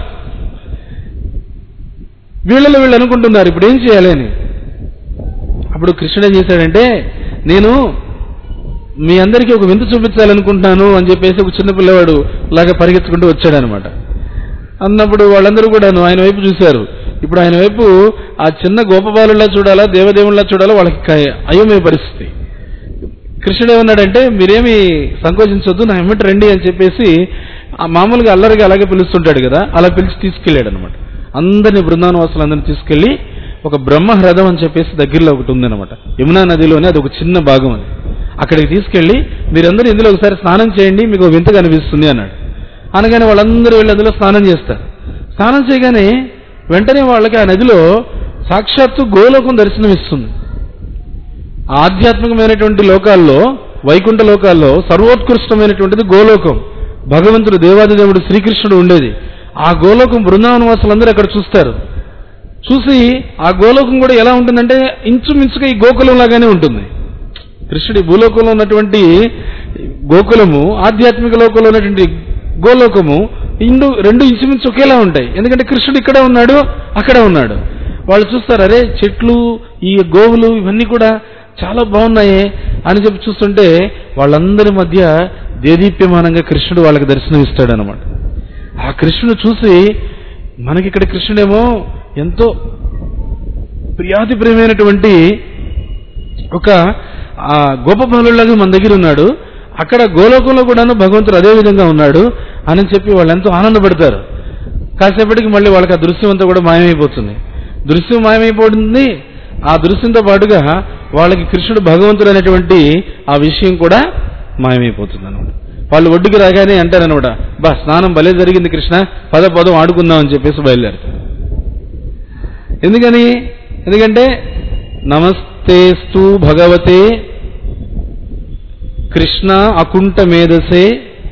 వీళ్ళు అనుకుంటున్నారు ఇప్పుడు ఏం చేయాలి అని. అప్పుడు కృష్ణుడు ఏం చేశాడంటే, నేను మీ అందరికీ ఒక వింత చూపించాలనుకుంటున్నాను అని చెప్పేసి ఒక చిన్న పిల్లవాడు లాగా పరిగెత్తుకుంటూ వచ్చాడనమాట. అన్నప్పుడు వాళ్ళందరూ కూడా ఆయన వైపు చూశారు. ఇప్పుడు ఆయన వైపు ఆ చిన్న గోపబాలులా చూడాలా, దేవదేవుల్లా చూడాలా, వాళ్ళకి అయోమయ పరిస్థితి. కృష్ణుడు ఏమన్నాడంటే, మీరేమి సంకోచించొద్దు, నా ఎమ్మటి రండి అని చెప్పేసి మామూలుగా అల్లరిగా అలాగే పిలుస్తుంటాడు కదా, అలా పిలిచి తీసుకెళ్లాడు అనమాట. అందరినీ బృందావన వాసులందరినీ తీసుకెళ్లి ఒక బ్రహ్మహ్రదం అని చెప్పేసి దగ్గరలో ఒకటి ఉందన్నమాట, యమునా నదిలోనే, అది ఒక చిన్న భాగం అది. అక్కడికి తీసుకెళ్లి మీరందరూ ఇందులో ఒకసారి స్నానం చేయండి, మీకు వింత కనిపిస్తుంది అన్నాడు. అనగానే వాళ్ళందరూ వెళ్ళి అందులో స్నానం చేస్తారు. స్నానం చేయగానే వెంటనే వాళ్ళకి ఆ నదిలో సాక్షాత్తు గోలోకం దర్శనమిస్తుంది. ఆధ్యాత్మికమైనటువంటి లోకాల్లో, వైకుంఠ లోకాల్లో సర్వోత్కృష్టమైనటువంటిది గోలోకం. భగవంతుడు దేవాదిదేవుడు శ్రీకృష్ణుడు ఉండేది ఆ గోలోకం. బృందావన వాసులందరూ అక్కడ చూస్తారు. చూసి ఆ గోలోకం కూడా ఎలా ఉంటుందంటే ఇంచుమించుగా ఈ గోకులం లాగానే ఉంటుంది. కృష్ణుడి భూలోకంలో ఉన్నటువంటి గోకులము, ఆధ్యాత్మిక లోకంలో ఉన్నటువంటి గోలోకము రెండు ఇంచుమించు ఒకేలా ఉంటాయి. ఎందుకంటే కృష్ణుడు ఇక్కడ ఉన్నాడు, అక్కడ ఉన్నాడు. వాళ్ళు చూస్తారు, అరే చెట్లు, ఈ గోవులు ఇవన్నీ కూడా చాలా బాగున్నాయి అని చెప్పి చూస్తుంటే వాళ్ళందరి మధ్య దేదీప్యమానంగా కృష్ణుడు వాళ్ళకి దర్శనం ఇస్తాడు అనమాట. ఆ కృష్ణుడు చూసి మనకి ఇక్కడ కృష్ణుడేమో ఎంతో ప్రియాతి ప్రియమైనటువంటి ఒక గోపబాలులాగా మన దగ్గర ఉన్నాడు, అక్కడ గోలోకంలో కూడాను భగవంతుడు అదే విధంగా ఉన్నాడు అని చెప్పి వాళ్ళు ఎంతో ఆనందపడతారు. కాసేపటికి మళ్ళీ వాళ్ళకి ఆ దృశ్యం అంతా కూడా మాయమైపోతుంది. దృశ్యం మాయమైపోతుంది. ఆ దృశ్యంతో పాటుగా వాళ్ళకి కృష్ణుడు భగవంతుడు అనేటువంటి ఆ విషయం కూడా మాయమైపోతుంది అనమాట. వాళ్ళు ఒడ్డుకి రాగానే అంటారనమాట, బా స్నానం భలే జరిగింది కృష్ణ, పదం ఆడుకుందాం అని చెప్పేసి బయలుదేరుతారు. ఎందుకంటే నమస్తేస్తు భగవతే కృష్ణ అకుంఠ మేధసే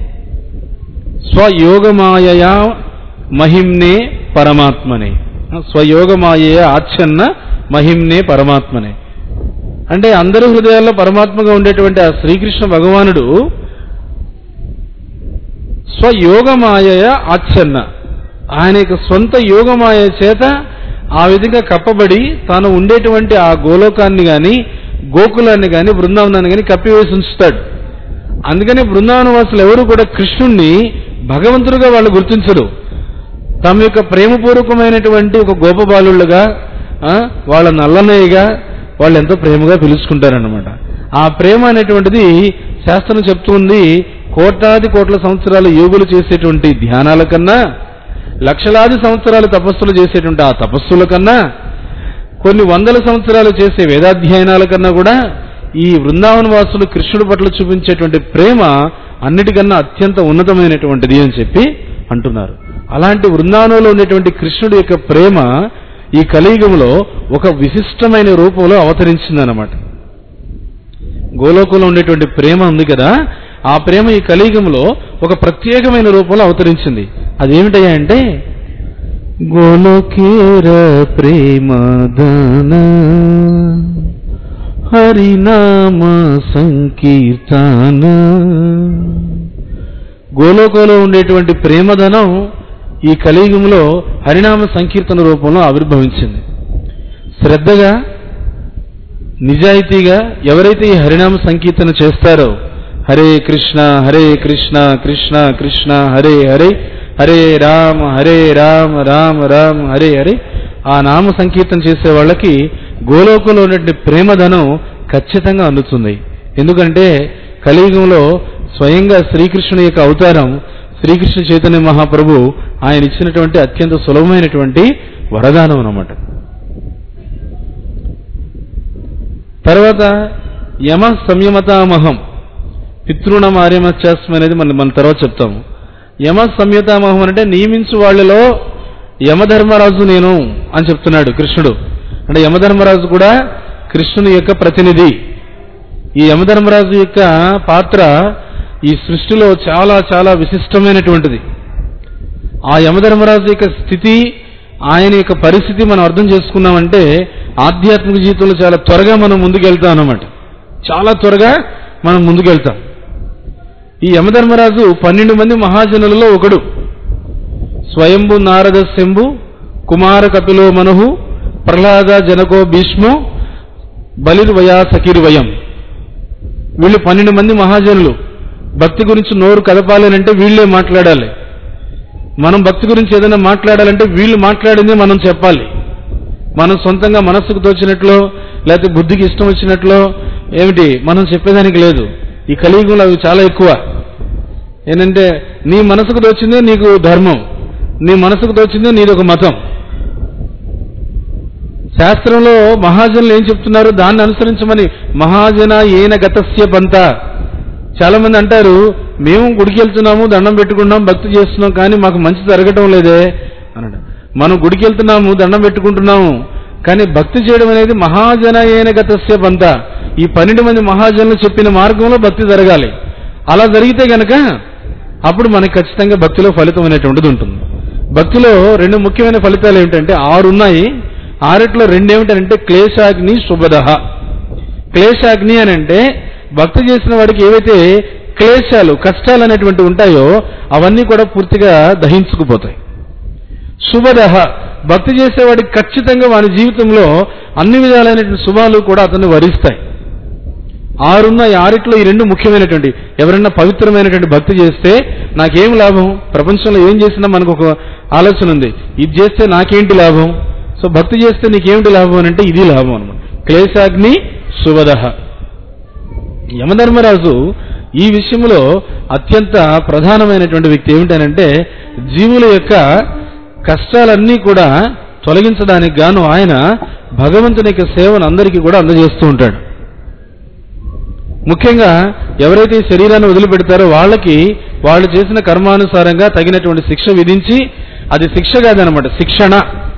స్వయోగమాయయా మహిమ్నే పరమాత్మనే. స్వయోగమాయయ ఆచ్ఛన్న మహిమ్నే పరమాత్మనే అంటే అందరి హృదయాల్లో పరమాత్మగా ఉండేటువంటి ఆ శ్రీకృష్ణ భగవానుడు స్వయోగమాయయ ఆచ్ఛన్న, ఆయన యొక్క సొంత యోగమాయ చేత ఆ విధంగా కప్పబడి తాను ఉండేటువంటి ఆ గోలోకాన్ని గాని, గోకులాన్ని గాని, బృందావనాన్ని గాని కప్పివేసి ఉంచుతాడు. అందుకని బృందావన వాసులు ఎవరు కూడా కృష్ణుణ్ణి భగవంతుడుగా వాళ్ళు గుర్తించరు. తమ యొక్క ప్రేమపూర్వకమైనటువంటి ఒక గోపబాలుళ్ళుగా, వాళ్ళ నల్లనయ్యగా వాళ్ళు ఎంతో ప్రేమగా పిలుచుకుంటారన్నమాట. ఆ ప్రేమ అనేటువంటిది శాస్త్రం చెప్తుంది, కోట్లాది కోట్ల సంవత్సరాలు యోగులు చేసేటువంటి ధ్యానాల కన్నా, లక్షలాది సంవత్సరాలు తపస్సులు చేసేటువంటి ఆ తపస్సుల కన్నా, కొన్ని వందల సంవత్సరాలు చేసే వేదాధ్యయనాల కన్నా కూడా ఈ బృందావన వాసులు కృష్ణుడి పట్ల చూపించేటువంటి ప్రేమ అన్నిటికన్నా అత్యంత ఉన్నతమైనటువంటిది అని చెప్పి అంటున్నారు. అలాంటి బృందావనంలో ఉండేటువంటి కృష్ణుడి యొక్క ప్రేమ ఈ కలియుగంలో ఒక విశిష్టమైన రూపంలో అవతరించిందన్నమాట. గోలోకంలో ఉండేటువంటి ప్రేమ ఉంది కదా, ఆ ప్రేమ ఈ కలియుగంలో ఒక ప్రత్యేకమైన రూపంలో అవతరించింది. అదేమిటయ్యా అంటే గోలోకేర ప్రేమదాన హరినామ సంకీర్తన. గోలోకంలో ఉండేటువంటి ప్రేమధనం ఈ కలియుగంలో హరినామ సంకీర్తన రూపంలో ఆవిర్భవించింది. శ్రద్ధగా, నిజాయితీగా ఎవరైతే ఈ హరినామ సంకీర్తన చేస్తారో, హరే కృష్ణ కృష్ణ కృష్ణ హరే హరే, హరే రామ రామ రామ హరే హరే, ఆ నామ సంకీర్తన చేసే వాళ్ళకి గోలోకంలో ఉన్నటువంటి ప్రేమధనం ఖచ్చితంగా అందుతుంది. ఎందుకంటే కలియుగంలో స్వయంగా శ్రీకృష్ణుని యొక్క అవతారం శ్రీకృష్ణ చైతన్య మహాప్రభు ఆయన ఇచ్చినటువంటి అత్యంత సులభమైనటువంటి వరదానం అన్నమాట. తర్వాత యమ సంయమతామహం పితృణం ఆర్యమత్యాస్మి అనేది మన తర్వాత చెప్తాము. యమ సంయమతామహం అంటే నియమించు వాళ్ళలో యమధర్మరాజు నేను అని చెప్తున్నాడు కృష్ణుడు. అంటే యమధర్మరాజు కూడా కృష్ణుని యొక్క ప్రతినిధి. ఈ యమధర్మరాజు యొక్క పాత్ర ఈ సృష్టిలో చాలా చాలా విశిష్టమైనటువంటిది. ఆ యమధర్మరాజు యొక్క స్థితి, ఆయన యొక్క పరిస్థితి మనం అర్థం చేసుకున్నామంటే ఆధ్యాత్మిక జీవితంలో చాలా త్వరగా మనం ముందుకెళ్తాం అన్నమాట. చాలా త్వరగా మనం ముందుకెళ్తాం. ఈ యమధర్మరాజు 12 మంది మహాజనులలో ఒకడు. స్వయంభు నారద శంభు కుమార కపిలో మనుహు ప్రహ్లాద జనకో భీష్మో బలిర్వయా సఖీర్వయం. వీళ్ళు 12 మంది మహాజనులు. భక్తి గురించి నోరు కదపాలనంటే వీళ్ళే మాట్లాడాలి. మనం భక్తి గురించి ఏదైనా మాట్లాడాలంటే వీళ్ళు మాట్లాడిందే మనం చెప్పాలి. మనం సొంతంగా మనస్సుకు తోచినట్లో లేకపోతే బుద్ధికి ఇష్టం వచ్చినట్లో ఏమిటి మనం చెప్పేదానికి లేదు. ఈ కలియుగంలో అవి చాలా ఎక్కువ. ఏంటంటే నీ మనసుకు తోచిందే నీకు ధర్మం, నీ మనసుకు తోచిందే నీదొక మతం. శాస్త్రంలో మహాజనులు ఏం చెప్తున్నారు దాన్ని అనుసరించమని. మహాజన ఏన గతస్య పంత. చాలా మంది అంటారు మేము గుడికి వెళ్తున్నాము, దండం పెట్టుకున్నాం, భక్తి చేస్తున్నాం, కానీ మాకు మంచి జరగటం లేదే అన్నాడు. మనం గుడికి వెళ్తున్నాము, దండం పెట్టుకుంటున్నాము, కానీ భక్తి చేయడం అనేది మహాజనయేన గతస్య పంత, ఈ 12 మంది మహాజనులు చెప్పిన మార్గంలో భక్తి జరగాలి. అలా జరిగితే గనక అప్పుడు మనకి ఖచ్చితంగా భక్తిలో ఫలితం అనేటువంటిది ఉంటుంది. భక్తిలో 2 ముఖ్యమైన ఫలితాలు ఏమిటంటే 6 ఉన్నాయి. 6లో 2 ఏమిటంటే క్లేశాగ్ని శుభదహ. క్లేశాగ్ని అని అంటే భక్తి చేసిన వాడికి ఏవైతే క్లేశాలు కష్టాలు అనేటువంటి ఉంటాయో అవన్నీ కూడా పూర్తిగా దహించుకుపోతాయి. శుభదహ భక్తి చేసేవాడికి ఖచ్చితంగా వాని జీవితంలో అన్ని విధాలైనటువంటి శుభాలు కూడా అతన్ని వరిస్తాయి. 6 ఉన్నాయి. 6లో ఈ 2 ముఖ్యమైనటువంటి. ఎవరైనా పవిత్రమైనటువంటి భక్తి చేస్తే నాకేం లాభం, ప్రపంచంలో ఏం చేసినా మనకు ఒక ఆలోచన ఉంది, ఇది చేస్తే నాకేంటి లాభం, సో భక్తి చేస్తే నీకేమిటి లాభం అని అంటే ఇది లాభం అనమాట. క్లేశాగ్ని శుభదహ. యమధర్మరాజు ఈ విషయంలో అత్యంత ప్రధానమైనటువంటి వ్యక్తి. ఏమిటనంటే జీవుల యొక్క కష్టాలన్నీ కూడా తొలగించడానికి గాను ఆయన భగవంతుని యొక్క సేవను అందరికీ కూడా అందజేస్తూ ఉంటాడు. ముఖ్యంగా ఎవరైతే ఈ శరీరాన్ని వదిలిపెడతారో వాళ్ళకి వాళ్ళు చేసిన కర్మానుసారంగా తగినటువంటి శిక్ష విధించి, అది శిక్ష కాదనమాట, శిక్షణ.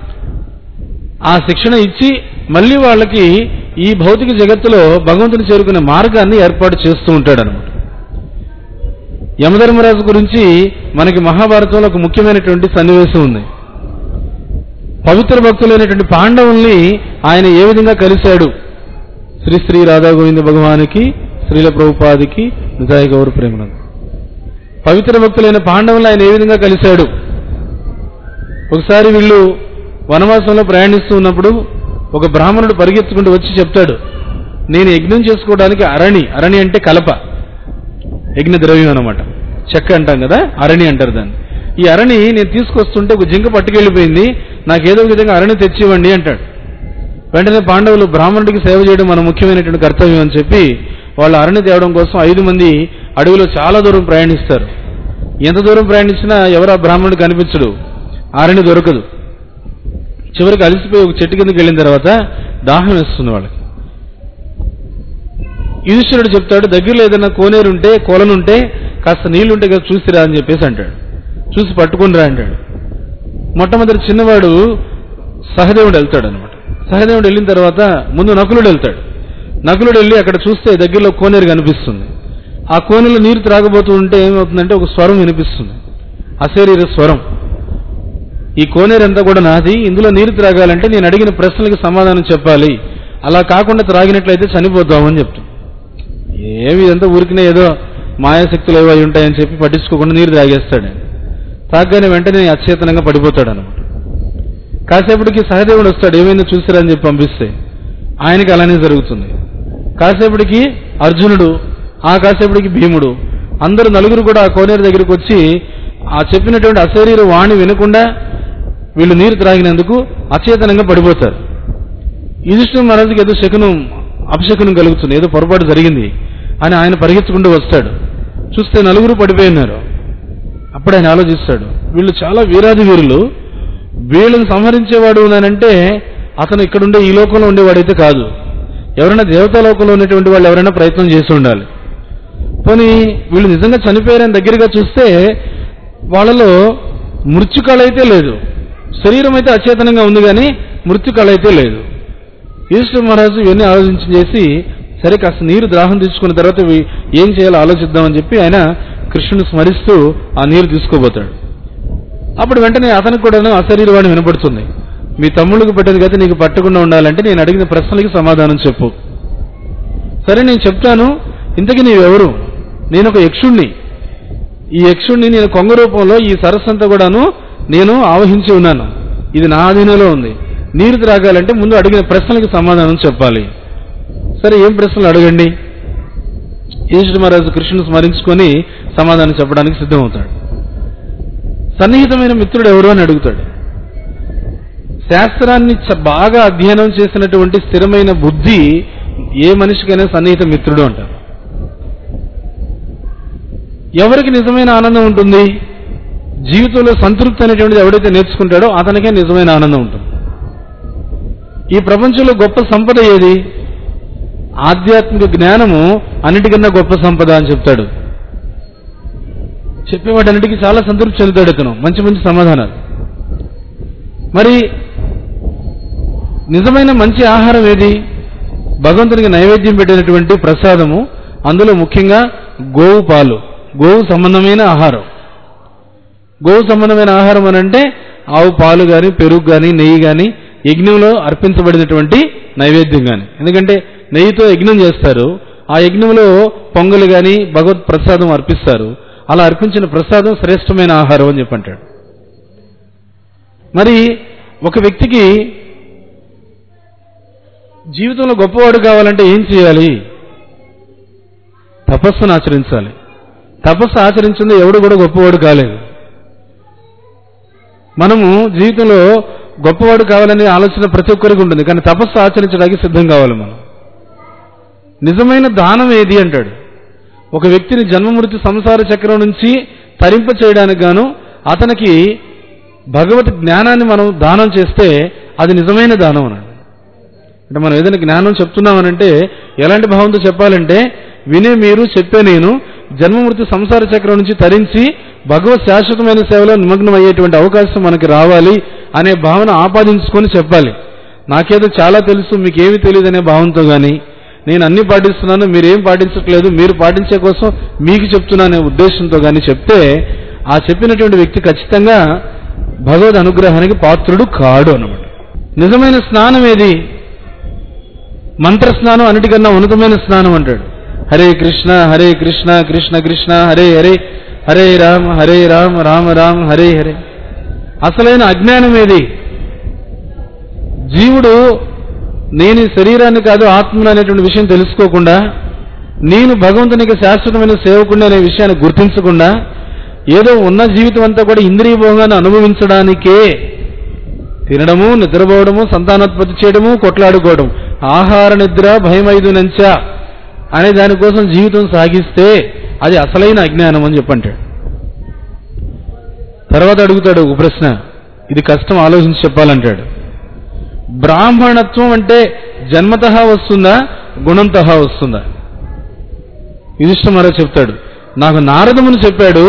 ఆ శిక్షణ ఇచ్చి మళ్ళీ వాళ్ళకి ఈ భౌతిక జగత్తులో భగవంతుని చేరుకునే మార్గాన్ని ఏర్పాటు చేస్తూ ఉంటాడు అనమాట. యమధర్మరాజు గురించి మనకి మహాభారతంలో ఒక ముఖ్యమైనటువంటి సన్నివేశం ఉంది. పవిత్ర భక్తులైనటువంటి పాండవుల్ని ఆయన ఏ విధంగా కలిశాడు. శ్రీ శ్రీ రాధా గోవింద భగవానికి, శ్రీల ప్రభుపాదికి నిజాయి గౌర ప్రేమనందు. పవిత్ర భక్తులైన పాండవులు ఆయన ఏ విధంగా కలిశాడు. ఒకసారి వీళ్ళు వనవాసంలో ప్రయాణిస్తూ ఉన్నప్పుడు ఒక బ్రాహ్మణుడు పరిగెత్తుకుంటూ వచ్చి చెప్తాడు, నేను యజ్ఞం చేసుకోవడానికి అరణి అంటే కలప, యజ్ఞ ద్రవ్యం అనమాట, చెక్క అంటాం కదా, అరణి అంటారు దాన్ని. ఈ అరణి నేను తీసుకొస్తుంటే ఒక జింక పట్టుకెళ్ళిపోయింది, నాకేదో విధంగా అరణి తెచ్చివ్వండి అంటాడు. వెంటనే పాండవులు బ్రాహ్మణుడికి సేవ చేయడం మన ముఖ్యమైనటువంటి కర్తవ్యం అని చెప్పి వాళ్ళు అరణి తేవడం కోసం 5 మంది అడవిలో చాలా దూరం ప్రయాణిస్తారు. ఎంత దూరం ప్రయాణించినా ఎవరు ఆ బ్రాహ్మణుడు కనిపించడు, అరణి దొరకదు. చివరికి అలసిపోయి ఒక చెట్టు కిందకి వెళ్ళిన తర్వాత దాహం వేస్తుంది వాళ్ళకి. యుధిష్ఠిరుడు చెప్తాడు, దగ్గరలో ఏదైనా కోనేరుంటే కొలనుంటే కాస్త నీళ్లుంటే కదా చూసిరా అని చెప్పేసి అంటాడు. చూసి పట్టుకుని రా అంటాడు. మొట్టమొదటి చిన్నవాడు సహదేవుడు వెళ్తాడు అనమాట. సహదేవుడు వెళ్ళిన తర్వాత ముందు నకులుడు వెళ్తాడు. నకులుడు వెళ్ళి అక్కడ చూస్తే దగ్గరలో కోనేరు కనిపిస్తుంది. ఆ కోనేరులో నీరు త్రాగబోతూ ఉంటే ఏమవుతుందంటే ఒక స్వరం వినిపిస్తుంది, అశరీర స్వరం. ఈ కోనేరు అంతా కూడా నాది, ఇందులో నీరు త్రాగాలంటే నేను అడిగిన ప్రశ్నలకు సమాధానం చెప్పాలి, అలా కాకుండా త్రాగినట్లయితే చనిపోతామని చెప్తాం. ఏమి ఇదంతా ఊరికినే ఏదో మాయాశక్తులు ఏవో ఉంటాయని చెప్పి పట్టించుకోకుండా నీరు తాగేస్తాడు. తాగ్గానే వెంటనే అచేతనంగా పడిపోతాడు అనమాట. కాసేపటికి సహదేవుడు వస్తాడు, ఏమైందో చూసిరా అని చెప్పి పంపిస్తే ఆయనకి అలానే జరుగుతుంది. కాసేపటికి అర్జునుడు, ఆ కాసేపటికి భీముడు, అందరూ నలుగురు కూడా ఆ కోనేరు దగ్గరికి వచ్చి ఆ చెప్పినటువంటి అశరీర వాణి వినకుండా వీళ్ళు నీరు త్రాగినందుకు అచేతనంగా పడిపోతారు. యుధిష్ఠిర మహారాజుకి ఏదో అపశకునం కలుగుతుంది, ఏదో పొరపాటు జరిగింది అని ఆయన పరిగెత్తుకుంటూ వస్తాడు. చూస్తే నలుగురు పడిపోయి ఉన్నారు. అప్పుడు ఆయన ఆలోచిస్తాడు, వీళ్ళు చాలా వీరాది వీరులు, వీళ్ళని సంహరించేవాడు ఉన్నానంటే అతను ఇక్కడుండే ఈ లోకంలో ఉండేవాడైతే కాదు, ఎవరైనా దేవతా లోకంలో ఉన్నటువంటి వాళ్ళు ఎవరైనా ప్రయత్నం చేసి ఉండాలి. పోనీ వీళ్ళు నిజంగా చనిపోయారని దగ్గరగా చూస్తే వాళ్ళలో మృత్యుకళ అయితే లేదు, శరీరం అయితే అచేతనంగా ఉంది కానీ మృత్యుకళ అయితే లేదు. యుధిష్ఠిర మహారాజు ఇవన్నీ ఆలోచించి చేసి సరే కాస్త నీరు దాహం తీసుకున్న తర్వాత ఏం చేయాలో ఆలోచిద్దామని చెప్పి ఆయన కృష్ణుని స్మరిస్తూ ఆ నీరు తీసుకోబోతాడు. అప్పుడు వెంటనే అతనికి కూడా అశరీరవాణి వినపడుతుంది, మీ తమ్ముళ్ళకి పెట్టిన గతి నీకు పట్టకుండా ఉండాలంటే నేను అడిగిన ప్రశ్నలకి సమాధానం చెప్పు. సరే నేను చెప్తాను, ఇంతకీ నీవెవరు? నేను ఒక యక్షుణ్ణి, ఈ యక్షుణ్ణి నేను కొంగ రూపంలో ఈ సరస్సు అంతా కూడాను నేను ఆవహించి ఉన్నాను, ఇది నా ఆధీనంలో ఉంది. నీరు త్రాగాలంటే ముందు అడిగిన ప్రశ్నలకి సమాధానం చెప్పాలి. సరే ఏం ప్రశ్నలు అడగండి. యుధిష్ఠిర మహారాజు కృష్ణుని స్మరించుకొని సమాధానం చెప్పడానికి సిద్ధమవుతాడు. సన్నిహితమైన మిత్రుడు ఎవరు అని అడుగుతాడు. శాస్త్రాన్ని బాగా అధ్యయనం చేసినటువంటి స్థిరమైన బుద్ధి ఏ మనిషికైనా సన్నిహిత మిత్రుడు అంటారు. ఎవరికి నిజమైన ఆనందం ఉంటుంది? జీవితంలో సంతృప్తి అనేటువంటిది ఎవడైతే నేర్చుకుంటాడో అతనికే నిజమైన ఆనందం ఉంటుంది. ఈ ప్రపంచంలో గొప్ప సంపద ఏది? ఆధ్యాత్మిక జ్ఞానము అన్నిటికన్నా గొప్ప సంపద అని చెప్తాడు. చెప్పేవాటన్నిటికీ చాలా సంతృప్తి చెందుతాడు అతను, మంచి మంచి సమాధానాలు. మరి నిజమైన మంచి ఆహారం ఏది? భగవంతునికి నైవేద్యం పెట్టినటువంటి ప్రసాదము, అందులో ముఖ్యంగా గోవు పాలు, గోవు సంబంధమైన ఆహారం. గోవు సంబంధమైన ఆహారం అని అంటే ఆవు పాలు కానీ, పెరుగు కానీ, నెయ్యి కానీ, యజ్ఞంలో అర్పించబడినటువంటి నైవేద్యం కానీ. ఎందుకంటే నెయ్యితో యజ్ఞం చేస్తారు, ఆ యజ్ఞంలో పొంగలు కానీ భగవత్ ప్రసాదం అర్పిస్తారు. అలా అర్పించిన ప్రసాదం శ్రేష్టమైన ఆహారం అని చెప్పంటాడు. మరి ఒక వ్యక్తికి జీవితంలో గొప్పవాడు కావాలంటే ఏం చేయాలి? తపస్సును ఆచరించాలి. తపస్సు ఆచరించింది ఎవడు కూడా గొప్పవాడు కాలేదు. మనము జీవితంలో గొప్పవాడు కావాలనే ఆలోచన ప్రతి ఒక్కరికి ఉంటుంది, కానీ తపస్సు ఆచరించడానికి సిద్ధం కావాలి మనం. నిజమైన దానం ఏది అంటాడు. ఒక వ్యక్తిని జన్మమృతి సంసార చక్రం నుంచి తరింప చేయడానికి గాను అతనికి భగవత్ జ్ఞానాన్ని మనం దానం చేస్తే అది నిజమైన దానం అన్నాడు. అంటే మనం ఏదైనా జ్ఞానం చెప్తున్నామనంటే ఎలాంటి భావంతో చెప్పాలంటే, వినే మీరు చెప్పే నేను జన్మమృతి సంసార చక్రం నుంచి తరించి భగవత్ శాశ్వతమైన సేవలో నిమగ్నం అయ్యేటువంటి అవకాశం మనకి రావాలి అనే భావన ఆపాదించుకొని చెప్పాలి. నాకేదో చాలా తెలుసు మీకేమీ తెలియదు అనే భావంతో కానీ, నేను అన్ని పాటిస్తున్నాను మీరేం పాటించట్లేదు, మీరు పాటించే కోసం మీకు చెప్తున్నానే ఉద్దేశంతో కానీ చెప్తే ఆ చెప్పినటువంటి వ్యక్తి ఖచ్చితంగా భగవద్ అనుగ్రహానికి పాత్రుడు కాడు అన్నమాట. నిజమైన స్నానం ఏది? మంత్ర స్నానం అన్నిటికన్నా ఉన్నతమైన స్నానం అంటాడు. హరే కృష్ణ హరే కృష్ణ కృష్ణ కృష్ణ హరే హరే, హరే రామ హరే రామ రామ రామ హరే హరే. అసలైన అజ్ఞానం ఏది? జీవుడు నేను శరీరాన్ని కాదు ఆత్మను అనేటువంటి విషయం తెలుసుకోకుండా, నేను భగవంతునికి శాశ్వతమైన సేవకుడిని అనే విషయాన్ని గుర్తించకుండా, ఏదో ఉన్న జీవితం అంతా కూడా ఇంద్రియ భోగాన్ని అనుభవించడానికే తినడము, నిద్రపోవడము, సంతానోత్పత్తి చేయడము, కొట్లాడుకోవడం, ఆహార నిద్ర భయమైదునంచ అనే దానికోసం జీవితం సాగిస్తే అది అసలైన అజ్ఞానం అని చెప్పంటాడు. తర్వాత అడుగుతాడు ఒక ప్రశ్న, ఇది కష్టం ఆలోచించి చెప్పాలంటాడు. బ్రాహ్మణత్వం అంటే జన్మతః వస్తుందా గుణంతః వస్తుందా? యుధిష్ఠిర మహారాజు చెప్తాడు, నాకు నారదముని చెప్పాడు.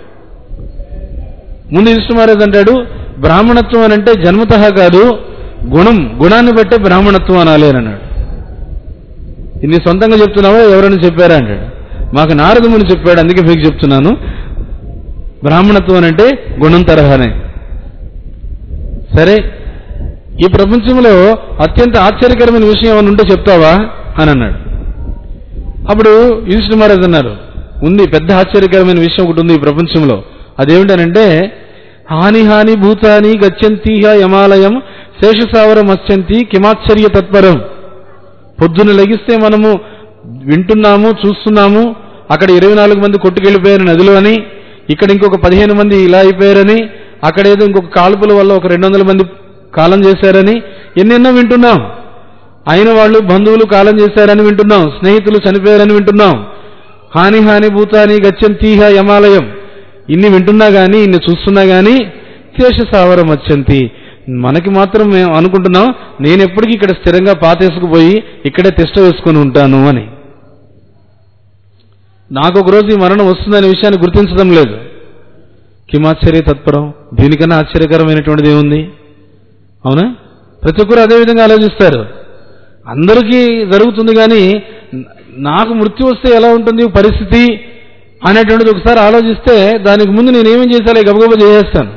ముందు యుధిష్ఠిర మహారాజు అంటాడు, బ్రాహ్మణత్వం అని అంటే జన్మతః కాదు, గుణాన్ని బట్టే బ్రాహ్మణత్వం అనాలి అని అన్నాడు. ఇది నీ సొంతంగా చెప్తున్నావా ఎవరైనా చెప్పారా అంటాడు. మాకు నారదముని చెప్పాడు, అందుకే మీకు చెప్తున్నాను. బ్రాహ్మణత్వం అని అంటే గుణం తరహానే. సరే, ఈ ప్రపంచంలో అత్యంత ఆశ్చర్యకరమైన విషయం ఏమైనా ఉంటే చెప్తావా అని అన్నాడు. అప్పుడు యుధిష్ఠిర మహారాజు అన్నారు, ఉంది, పెద్ద ఆశ్చర్యకరమైన విషయం ఒకటి ఉంది ఈ ప్రపంచంలో. అదేమిటనంటే, హాని హాని భూతాని గచ్చంతిహ యమాలయం శేషసావరం అస్యంతి కిమాశ్చర్య తత్పరం. పొద్దున లెగిస్తే మనము వింటున్నాము, చూస్తున్నాము, అక్కడ 24 మంది కొట్టుకెళ్ళిపోయారు నదిలో అని, ఇక్కడ ఇంకొక 15 మంది ఇలా అయిపోయారని, అక్కడేదో ఇంకొక కాల్పుల వల్ల ఒక 200 మంది కాలం చేశారని ఎన్నెన్నో వింటున్నాం. అయిన వాళ్ళు బంధువులు కాలం చేశారని వింటున్నాం, స్నేహితులు చనిపోయారని వింటున్నాం. హాని హాని భూతాని గచ్చంతిహ యమాలయం, ఇన్ని వింటున్నా గానీ, ఇన్ని చూస్తున్నా గానీ శేషసావరం వచ్చంతి, మనకి మాత్రం మేము అనుకుంటున్నాం నేను ఎప్పటికీ ఇక్కడ స్థిరంగా పాతేసుకుపోయి ఇక్కడే తిష్ట వేసుకొని ఉంటాను అని. నాకు ఒక రోజు ఈ మరణం వస్తుందనే విషయాన్ని గుర్తించడం లేదు. కిమాశ్చర్య తత్పరం, దీనికన్నా ఆశ్చర్యకరమైనటువంటిది ఏముంది? అవునా? ప్రతి ఒక్కరు అదేవిధంగా ఆలోచిస్తారు. అందరికీ జరుగుతుంది కానీ నాకు మృత్యు వస్తే ఎలా ఉంటుంది పరిస్థితి అనేటువంటిది ఒకసారి ఆలోచిస్తే దానికి ముందు నేనేమేం చేశాలో గబగబా చేసేస్తాను.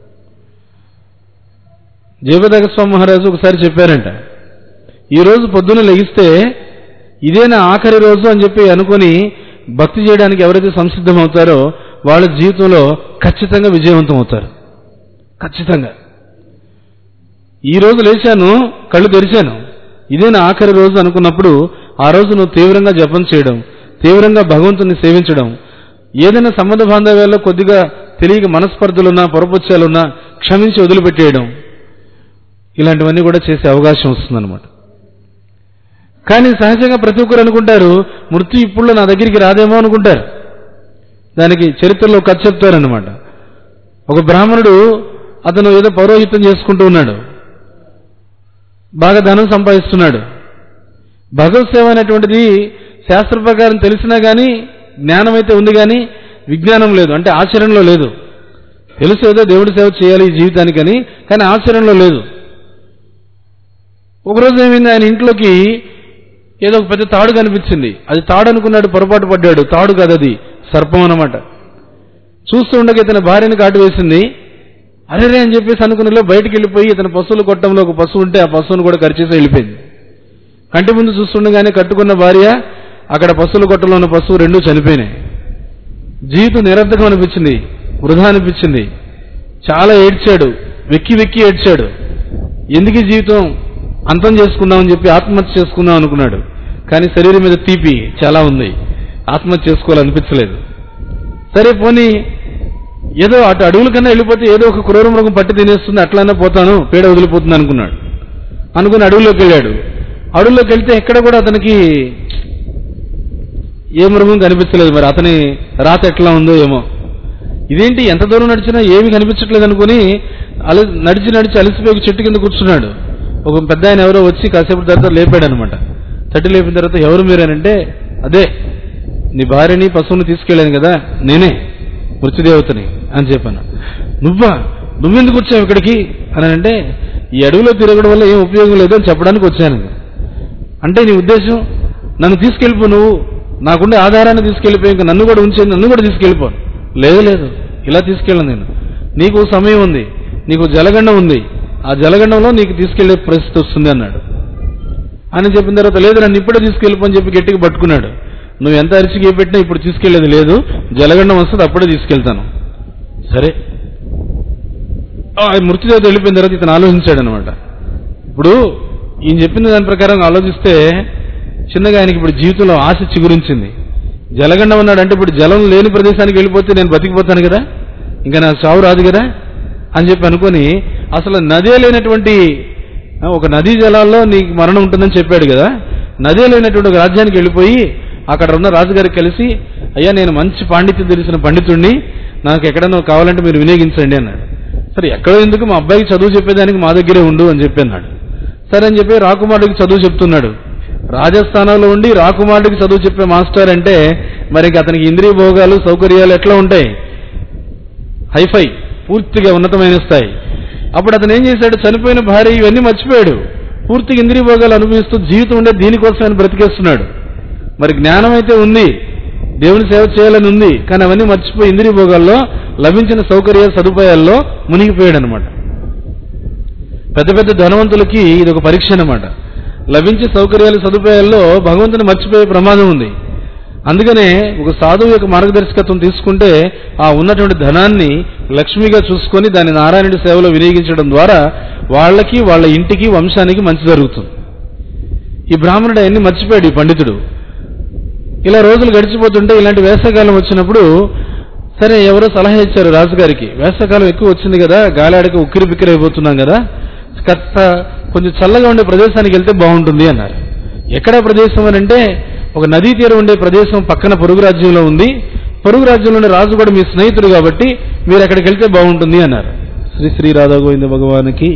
జయపతాక స్వామి మహారాజు ఒకసారి చెప్పారంట, ఈరోజు పొద్దున్న లెగిస్తే ఇదే నా ఆఖరి రోజు అని చెప్పి అనుకుని భక్తి చేయడానికి ఎవరైతే సంసిద్ధం అవుతారో వాళ్ళ జీవితంలో ఖచ్చితంగా విజయవంతం అవుతారు. ఖచ్చితంగా. ఈ రోజు లేచాను, కళ్ళు తెరిచాను, ఇదే నా ఆఖరి రోజు అనుకున్నప్పుడు ఆ రోజు నువ్వు తీవ్రంగా జపం చేయడం, తీవ్రంగా భగవంతుని సేవించడం, ఏదైనా సంబంధ బాంధవ్యాల్లో కొద్దిగా తెలియక మనస్పర్ధలున్నా పొరపొచ్చాలున్నా క్షమించి వదిలిపెట్టేయడం, ఇలాంటివన్నీ కూడా చేసే అవకాశం వస్తుందన్నమాట. కానీ సహజంగా ప్రతి ఒక్కరు అనుకుంటారు మృత్యు ఇప్పుడు నా దగ్గరికి రాదేమో అనుకుంటారు. దానికి చరిత్రలో కథ చెప్తారన్నమాట. ఒక బ్రాహ్మణుడు, అతను ఏదో పౌరోహిత్యం చేసుకుంటూ ఉన్నాడు, బాగా ధనం సంపాదిస్తున్నాడు. భగవత్ సేవ అనేటువంటిది శాస్త్ర ప్రకారం తెలిసినా కానీ జ్ఞానం అయితే ఉంది కానీ విజ్ఞానం లేదు, అంటే ఆచరణలో లేదు. తెలుసు ఏదో దేవుడి సేవ చేయాలి ఈ జీవితానికని, కానీ ఆచరణలో లేదు. ఒకరోజు ఏమైంది, ఆయన ఇంట్లోకి ఏదో ఒక పెద్ద తాడు కనిపించింది. అది తాడు అనుకున్నాడు, పొరపాటు పడ్డాడు. తాడు కాదు, అది సర్పం అన్నమాట. చూస్తూ ఉండగా ఇతని భార్యని కాటు వేసింది. అరేరే అని చెప్పేసి అనుకున్నలో బయటికి వెళ్ళిపోయి ఇతని పశువుల కొట్టంలో ఒక పశువు ఉంటే ఆ పశువును కూడా కరిచేసి వెళ్ళిపోయింది. కంటి ముందు చూస్తుండగానే కట్టుకున్న భార్య, అక్కడ పశువుల కొట్టంలో ఉన్న పశువు రెండూ చనిపోయినాయి. జీవితం నిరర్థకం అనిపించింది, వృధా అనిపించింది. చాలా ఏడ్చాడు, వెక్కి వెక్కి ఏడ్చాడు. ఎందుకు ఈ జీవితం అంతం చేసుకుందామని చెప్పి ఆత్మహత్య చేసుకుందాం అనుకున్నాడు. కానీ శరీరం మీద తీపి చాలా ఉంది, ఆత్మహత్య చేసుకోవాలనిపించలేదు. సరే పోనీ ఏదో అటు అడవుల కన్నా వెళ్ళిపోతే ఏదో ఒక క్రూర మృగం పట్టి తినేస్తుంది, అట్లనే పోతాను, పీడ వదిలిపోతుంది అనుకున్నాడు. అనుకుని అడవుల్లోకి వెళ్ళాడు. అడవుల్లోకి వెళ్తే ఎక్కడ కూడా అతనికి ఏ మృగం కనిపించలేదు. మరి అతని రాత ఎట్లా ఉందో ఏమో. ఇదేంటి ఎంత దూరం నడిచినా ఏమీ కనిపించట్లేదు అనుకుని నడిచి నడిచి అలసిపోయి చెట్టు కింద కూర్చున్నాడు. ఒక పెద్ద ఆయన ఎవరో వచ్చి కాసేపు తర్వాత లేపాడు అనమాట. తట్టి లేపిన తర్వాత ఎవరు మీరేనంటే, అదే నీ భార్యని పశువుని తీసుకెళ్ళాను కదా, నేనే మృత్యుదేవతని అని చెప్పాను. నువ్వెందుకు వచ్చావు ఇక్కడికి అని అంటే, ఈ అడవిలో తిరగడం వల్ల ఏం ఉపయోగం లేదు అని చెప్పడానికి వచ్చాను. అంటే నీ ఉద్దేశం నన్ను తీసుకెళ్ళిపో, నువ్వు నాకుండే ఆధారాన్ని తీసుకెళ్ళిపోయి ఇంకా నన్ను కూడా ఉంచే, నన్ను కూడా తీసుకెళ్ళిపో. లేదు ఇలా తీసుకెళ్ళను నేను, నీకు సమయం ఉంది, నీకు జలగండం ఉంది, ఆ జలగండంలో నీకు తీసుకెళ్లే పరిస్థితి వస్తుంది అన్నాడు. అని చెప్పిన తర్వాత లేదు నన్ను ఇప్పుడే తీసుకెళ్ళిపో అని చెప్పి గట్టిగా పట్టుకున్నాడు. నువ్వు ఎంత అరిచికి పెట్టినా ఇప్పుడు తీసుకెళ్లేది లేదు, జలగండం వస్తుంది అప్పుడే తీసుకెళ్తాను. సరే మృత్యుదేవత వెళ్ళిపోయిన తర్వాత ఇతను ఆలోచించాడు అనమాట. ఇప్పుడు ఈయన చెప్పిన దాని ప్రకారం ఆలోచిస్తే చిన్నగా ఆయనకి ఇప్పుడు జీవితంలో ఆశ చిగురించింది. జలగండం అన్నాడు అంటే ఇప్పుడు జలం లేని ప్రదేశానికి వెళ్ళిపోతే నేను బతికిపోతాను కదా, ఇంకా నా చావు రాదు కదా అని చెప్పి అనుకుని, అసలు నదే లేనటువంటి ఒక నదీ జలాల్లో నీకు మరణం ఉంటుందని చెప్పాడు కదా, నదే లేనటువంటి ఒక రాజ్యానికి వెళ్ళిపోయి అక్కడ ఉన్న రాజుగారికి కలిసి, అయ్యా నేను మంచి పాండిత్యం తెలిసిన పండితుడిని, నాకు ఎక్కడన్నా కావాలంటే మీరు వినియోగించండి అన్నాడు. సరే ఎక్కడో ఎందుకు, మా అబ్బాయికి చదువు చెప్పేదానికి మా దగ్గరే ఉండు అని చెప్పి అన్నాడు. సరే అని చెప్పి రాకుమారుడికి చదువు చెప్తున్నాడు. రాజస్థానంలో ఉండి రాకుమారుడికి చదువు చెప్పే మాస్టర్ అంటే మరి అతనికి ఇంద్రియ భోగాలు సౌకర్యాలు ఎట్లా ఉంటాయి, హైఫై, పూర్తిగా ఉన్నతమైన స్థాయి. అప్పుడు అతను ఏం చేశాడు, చనిపోయిన భార్య ఇవన్నీ మర్చిపోయాడు, పూర్తిగా ఇంద్రియ భోగాలు అనుభవిస్తూ జీవితం ఉండే దీనికోసం ఆయన బ్రతికేస్తున్నాడు. మరి జ్ఞానం అయితే ఉంది, దేవుని సేవ చేయాలని ఉంది, కానీ అవన్నీ మర్చిపోయి ఇంద్రియ భోగాల్లో లభించిన సౌకర్య సదుపాయాల్లో మునిగిపోయాడు అనమాట. పెద్ద పెద్ద ధనవంతులకి ఇది ఒక పరీక్ష అనమాట. లభించే సౌకర్యాలు సదుపాయాల్లో భగవంతుని మర్చిపోయే ప్రమాదం ఉంది. అందుకనే ఒక సాధువు యొక్క మార్గదర్శకత్వం తీసుకుంటే ఆ ఉన్నటువంటి ధనాన్ని లక్ష్మిగా చూసుకొని దాన్ని నారాయణుడి సేవలో వినియోగించడం ద్వారా వాళ్ళకి, వాళ్ళ ఇంటికి, వంశానికి మంచి జరుగుతుంది. ఈ బ్రాహ్మణుడు ఆయన్ని మర్చిపోయాడు ఈ పండితుడు. ఇలా రోజులు గడిచిపోతుంటే ఇలాంటి వేసవకాలం వచ్చినప్పుడు సరే ఎవరో సలహా ఇచ్చారు రాజుగారికి, వేసవకాలం ఎక్కువ వచ్చింది కదా, గాలాడికి ఉక్కిరి బిక్కిరి అయిపోతున్నాం కదా, కాస్త కొంచెం చల్లగా ఉండే ప్రదేశానికి వెళ్తే బాగుంటుంది అన్నారు. ఎక్కడ ప్రదేశం అని అంటే, ఒక నదీ తీరం ఉండే ప్రదేశం పక్కన పొరుగు రాజ్యంలో ఉంది, పొరుగు రాజ్యంలో ఉండే రాజు కూడా మీ స్నేహితుడు కాబట్టి మీరు అక్కడికి వెళ్తే బాగుంటుంది అన్నారు. శ్రీ రాధా గోవింద భగవానికి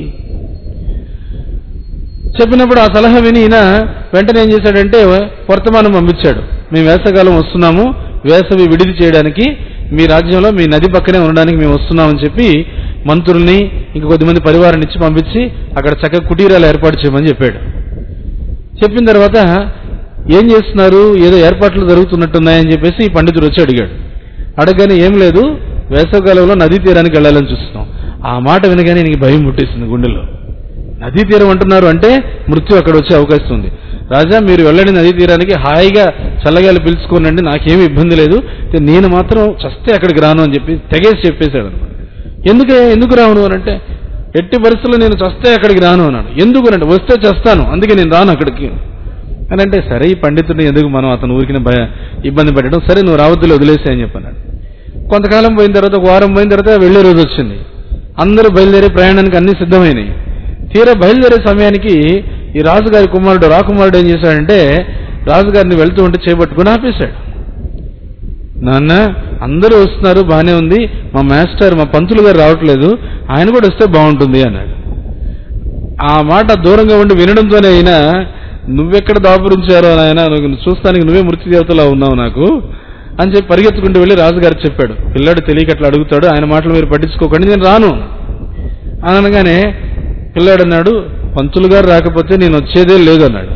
చెప్పినప్పుడు ఆ సలహా విని ఈయన వెంటనే ఏం చేశాడంటే వర్తమానం పంపించాడు, మేము వేసవకాలం వస్తున్నాము, వేసవి విడిది చేయడానికి మీ రాజ్యంలో మీ నది పక్కనే ఉండడానికి మేము వస్తున్నామని చెప్పి మంత్రుల్ని ఇంక కొద్దిమంది పరివారాన్ని ఇచ్చి పంపించి అక్కడ చక్కగా కుటీరాలు ఏర్పాటు చేయమని చెప్పాడు. చెప్పిన తర్వాత ఏం చేస్తున్నారు, ఏదో ఏర్పాట్లు జరుగుతున్నట్టున్నాయని చెప్పేసి ఈ పండితుడు వచ్చి అడిగాడు. అడగగానే ఏం లేదు, వేసవకాలంలో నదీ తీరానికి వెళ్ళాలని చూస్తున్నాం. ఆ మాట వినగానే నీకు భయం పుట్టేసింది గుండెల్లో. నదీ తీరం అంటున్నారు అంటే మృత్యు అక్కడ వచ్చే అవకాశం ఉంది. రాజా మీరు వెళ్ళండి నదీ తీరానికి, హాయిగా చల్లగాలి పిలుచుకోనండి, నాకేమీ ఇబ్బంది లేదు, నేను మాత్రం చస్తే అక్కడికి రాను అని చెప్పి తెగేసి చెప్పేశాడు అనమాట. ఎందుకు రాను అని అంటే, ఎట్టి పరిస్థితుల్లో నేను చస్తే అక్కడికి రాను అన్నాడు. ఎందుకు అంటే, వస్తే చేస్తాను, అందుకే నేను రాను అక్కడికి అని అంటే, సరే ఈ పండితుడిని ఎందుకు మనం అతను ఊరికి ఇబ్బంది పెట్టడం, సరే నువ్వు రావద్దులే వదిలేసే అని చెప్పన్నాడు. కొంతకాలం పోయిన తర్వాత, ఒక వారం పోయిన తర్వాత వెళ్లే రోజు వచ్చింది. అందరూ బయలుదేరే ప్రయాణానికి అన్ని సిద్ధమైనవి. తీరా బయలుదేరే సమయానికి ఈ రాజుగారి కుమారుడు రాకుమారుడు ఏం చేశాడంటే, రాజుగారిని వెళ్తూ ఉంటే చేపట్టుకుని ఆపేశాడు. నాన్న అందరూ వస్తున్నారు బానే ఉంది, మా మాస్టర్ మా పంతులు గారు రావట్లేదు, ఆయన కూడా వస్తే బాగుంటుంది అన్నాడు. ఆ మాట దూరంగా ఉండి వినడంతోనే అయినా, నువ్వెక్కడ దాపురించారో నాయన, నువ్వు చూస్తానికి నువ్వే మృత్యుదేవతలా ఉన్నావు నాకు అని చెప్పి పరిగెత్తుకుంటూ వెళ్ళి రాజుగారు చెప్పాడు. పిల్లాడు తెలియక అట్లా అడుగుతాడు, ఆయన మాటలు మీరు పట్టించుకోకండి, నేను రాను అని అనగానే పిల్లాడు అన్నాడు, పంతులు గారు రాకపోతే నేను వచ్చేదే లేదు అన్నాడు.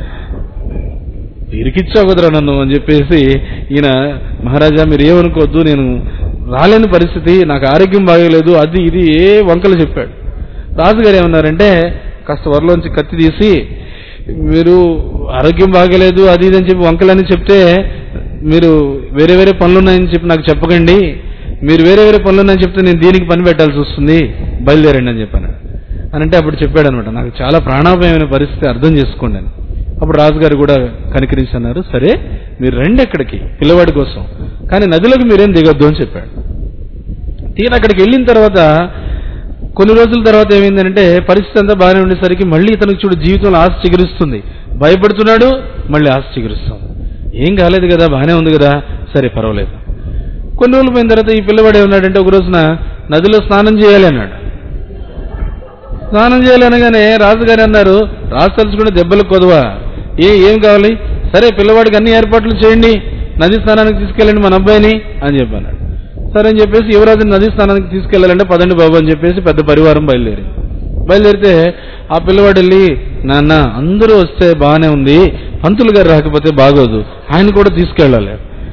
ఇరికిచ్చావు కుదరా నన్ను అని చెప్పేసి ఈయన, మహారాజా మీరు ఏమనుకోవద్దు, నేను రాలేని పరిస్థితి, నాకు ఆరోగ్యం బాగలేదు, అది ఇది ఏ వంకలు చెప్పాడు. రాజుగారు ఏమన్నారంటే, కాస్త వరలోంచి కత్తి తీసి, మీరు ఆరోగ్యం బాగలేదు అది ఇది అని చెప్పి వంకలని చెప్తే మీరు వేరే వేరే పనులున్నాయని చెప్పి నాకు చెప్పకండి, మీరు వేరే వేరే పనులున్నాయని చెప్తే నేను దీనికి పని పెట్టాల్సి వస్తుంది, బయలుదేరండి అని చెప్పాను. అని అంటే అప్పుడు చెప్పాడు అనమాట, నాకు చాలా ప్రాణాపాయమైన పరిస్థితి, అర్థం చేసుకోండి అని. అప్పుడు రాజుగారు కూడా కనికరించి అన్నారు, సరే మీరు రండి అక్కడికి పిల్లవాడి కోసం, కానీ నదిలోకి మీరేం దిగొద్దు అని చెప్పాడు. తీరా అక్కడికి వెళ్ళిన తర్వాత కొన్ని రోజుల తర్వాత ఏమైందంటే పరిస్థితి అంతా బాగానే ఉండేసరికి మళ్ళీ ఇతనికి చూడు జీవితంలో ఆశ చిగురిస్తుంది, భయపడుతున్నాడు, మళ్ళీ ఆశ చిగురిస్తుంది. ఏం కాలేదు కదా, బాగానే ఉంది కదా, సరే పర్వాలేదు. కొన్ని రోజులు పోయిన తర్వాత ఈ పిల్లవాడు ఏమన్నాడంటే, ఒక రోజున నదిలో స్నానం చేయాలి అన్నాడు. స్నానం చేయాలి అనగానే రాజుగారు అన్నారు, రాజు తలుచుకుంటే దెబ్బలకు కొదవా, ఏం కావాలి, సరే పిల్లవాడికి అన్ని ఏర్పాట్లు చేయండి, నది స్నానానికి తీసుకెళ్ళండి మన అబ్బాయిని అని చెప్పాను. సరే అని చెప్పేసి యువరాజుని నది స్నానానికి తీసుకెళ్లాలంటే పదండి బాబు అని చెప్పేసి పెద్ద పరివారం బయలుదేరితే ఆ పిల్లవాడు వెళ్ళి, నాన్న అందరూ వస్తే బాగానే ఉంది, పంతులు గారు రాకపోతే బాగోదు, ఆయన కూడా తీసుకెళ్ళాలి.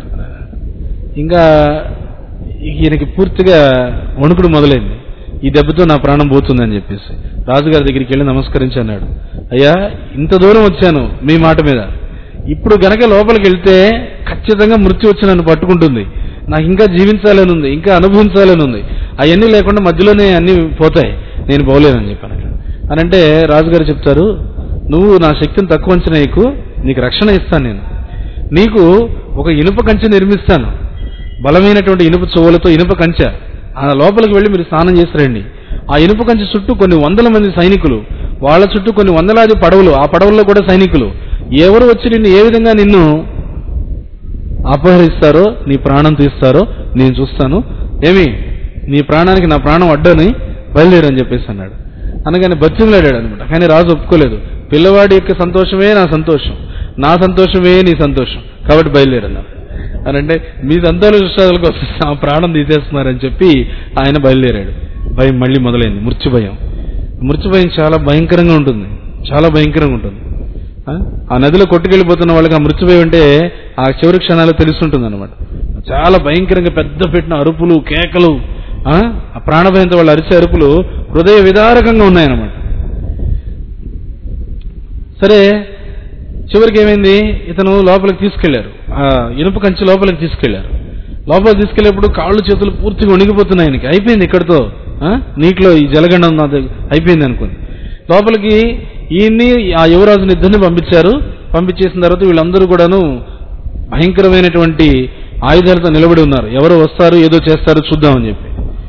ఇంకా ఈయనకి పూర్తిగా వణుకుడు మొదలైంది, ఈ దెబ్బతో నా ప్రాణం పోతుందని చెప్పేసి రాజుగారి దగ్గరికి వెళ్ళి నమస్కరించి అన్నాడు, అయ్యా ఇంత దూరం వచ్చాను మీ మాట మీద, ఇప్పుడు గనక లోపలికి వెళ్తే ఖచ్చితంగా మృత్యు వచ్చి నన్ను పట్టుకుంటుంది, నాకు ఇంకా జీవించాలని ఉంది, ఇంకా అనుభవించాలని ఉంది, అవన్నీ లేకుండా మధ్యలోనే అన్ని పోతాయి, నేను పోలేనని చెప్పాను. అని అంటే రాజుగారు చెప్తారు, నువ్వు నా శక్తిని తక్కువ అంచనా ఎక్కువ, నీకు రక్షణ ఇస్తాను, నేను నీకు ఒక ఇనుప కంచె నిర్మిస్తాను, బలమైనటువంటి ఇనుప చెవులతో ఇనుప కంచె, ఆ లోపలికి వెళ్ళి మీరు స్నానం చేసి రండి. ఆ ఇనుప కంచె చుట్టూ కొన్ని వందల మంది సైనికులు, వాళ్ళ చుట్టూ కొన్ని వందలాది పడవలు, ఆ పడవల్లో కూడా సైనికులు, ఎవరు వచ్చి నిన్ను ఏ విధంగా నిన్ను అపహరిస్తారో, నీ ప్రాణం తీస్తారో నేను చూస్తాను, ఏమి నీ ప్రాణానికి నా ప్రాణం అడ్డని బయలుదేరని చెప్పేసి అన్నాడు. అనగానే బతిమలాడాడు అనమాట. కానీ రాజు ఒప్పుకోలేదు, పిల్లవాడి యొక్క సంతోషమే నా సంతోషం, నా సంతోషమే నీ సంతోషం, కాబట్టి బయలుదేరన్నారు. అని అంటే మీ సంతోషాల కోసం ఆ ప్రాణం తీసేస్తున్నారని చెప్పి ఆయన బయలుదేరాడు. భయం మళ్ళీ మొదలైంది, మృత్యు భయం. మృత్యు భయం చాలా భయంకరంగా ఉంటుంది, చాలా భయంకరంగా ఉంటుంది. ఆ నదిలో కొట్టుకెళ్ళిపోతున్న వాళ్ళకి ఆ మృత్యుభయం అంటే ఆ చివరి క్షణాలు తెలుస్తుంటుంది అనమాట. చాలా భయంకరంగా పెద్ద పెట్టిన అరుపులు, కేకలు, ఆ ప్రాణభయంతో వాళ్ళు అరిచే అరుపులు హృదయ విదారకంగా ఉన్నాయన్నమాట. సరే చివరికి ఏమైంది, ఇతను లోపలికి తీసుకెళ్లారు, ఆ ఇనుప కంచె లోపలికి తీసుకెళ్లారు. లోపలికి తీసుకెళ్లేప్పుడు కాళ్ళు చేతులు పూర్తిగా వణిగిపోతున్నాయి ఆయనకి. అయిపోయింది ఇక్కడితో, నీటిలో ఈ జలగండం అయిపోయింది అనుకుని లోపలికి ఈయన్ని ఆ యువరాజుని ఇద్దరిని పంపించారు. పంపించేసిన తర్వాత వీళ్ళందరూ కూడాను భయంకరమైనటువంటి ఆయుధాలతో నిలబడి ఉన్నారు, ఎవరో వస్తారు ఏదో చేస్తారు చూద్దామని చెప్పి.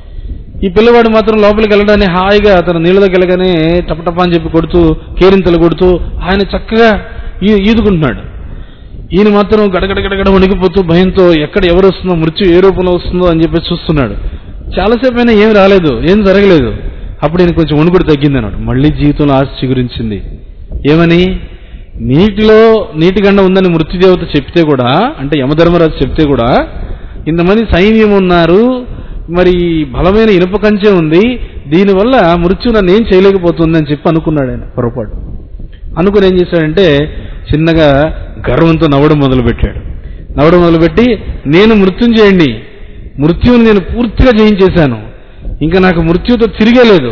ఈ పిల్లవాడు మాత్రం లోపలికి వెళ్ళడాన్ని హాయిగా అతను నీళ్ళలోకి వెళ్ళగానే టపటపా అని చెప్పి కొడుతూ, కేరింతలు కొడుతూ ఆయన చక్కగా ఈదుకుంటున్నాడు. ఈయన మాత్రం గడగడగడగడ వణికిపోతూ భయంతో ఎక్కడ ఎవరు వస్తుందో, మృత్యు ఏ రూపంలో వస్తుందో అని చెప్పి చూస్తున్నాడు. చాలాసేపు అయినా ఏం రాలేదు, ఏం జరగలేదు. అప్పుడు ఈయన కొంచెం వణుకుడు తగ్గింది అన్నాడు. మళ్ళీ జీవితంలో ఆశ చిగురించింది. ఏమని, నీటిలో నీటి గండ ఉందని మృత్యుదేవత చెప్తే కూడా, అంటే యమధర్మరాజు చెప్తే కూడా, ఇంతమంది సైన్యం ఉన్నారు, మరి బలమైన ఇనుప కంచె ఉంది, దీనివల్ల మృత్యు నన్ను ఏం చేయలేకపోతుంది అని చెప్పి అనుకున్నాడు ఆయన పొరపాటు. అనుకుని ఏం చేశాడంటే చిన్నగా గర్వంతో నవ్వడం మొదలుపెట్టాడు. నవ్వడం మొదలుపెట్టి, నేను మృత్యుంజయుణ్ణి, మృత్యువుని నేను పూర్తిగా జయించేశాను, ఇంకా నాకు మృత్యుతో తిరిగేలేదు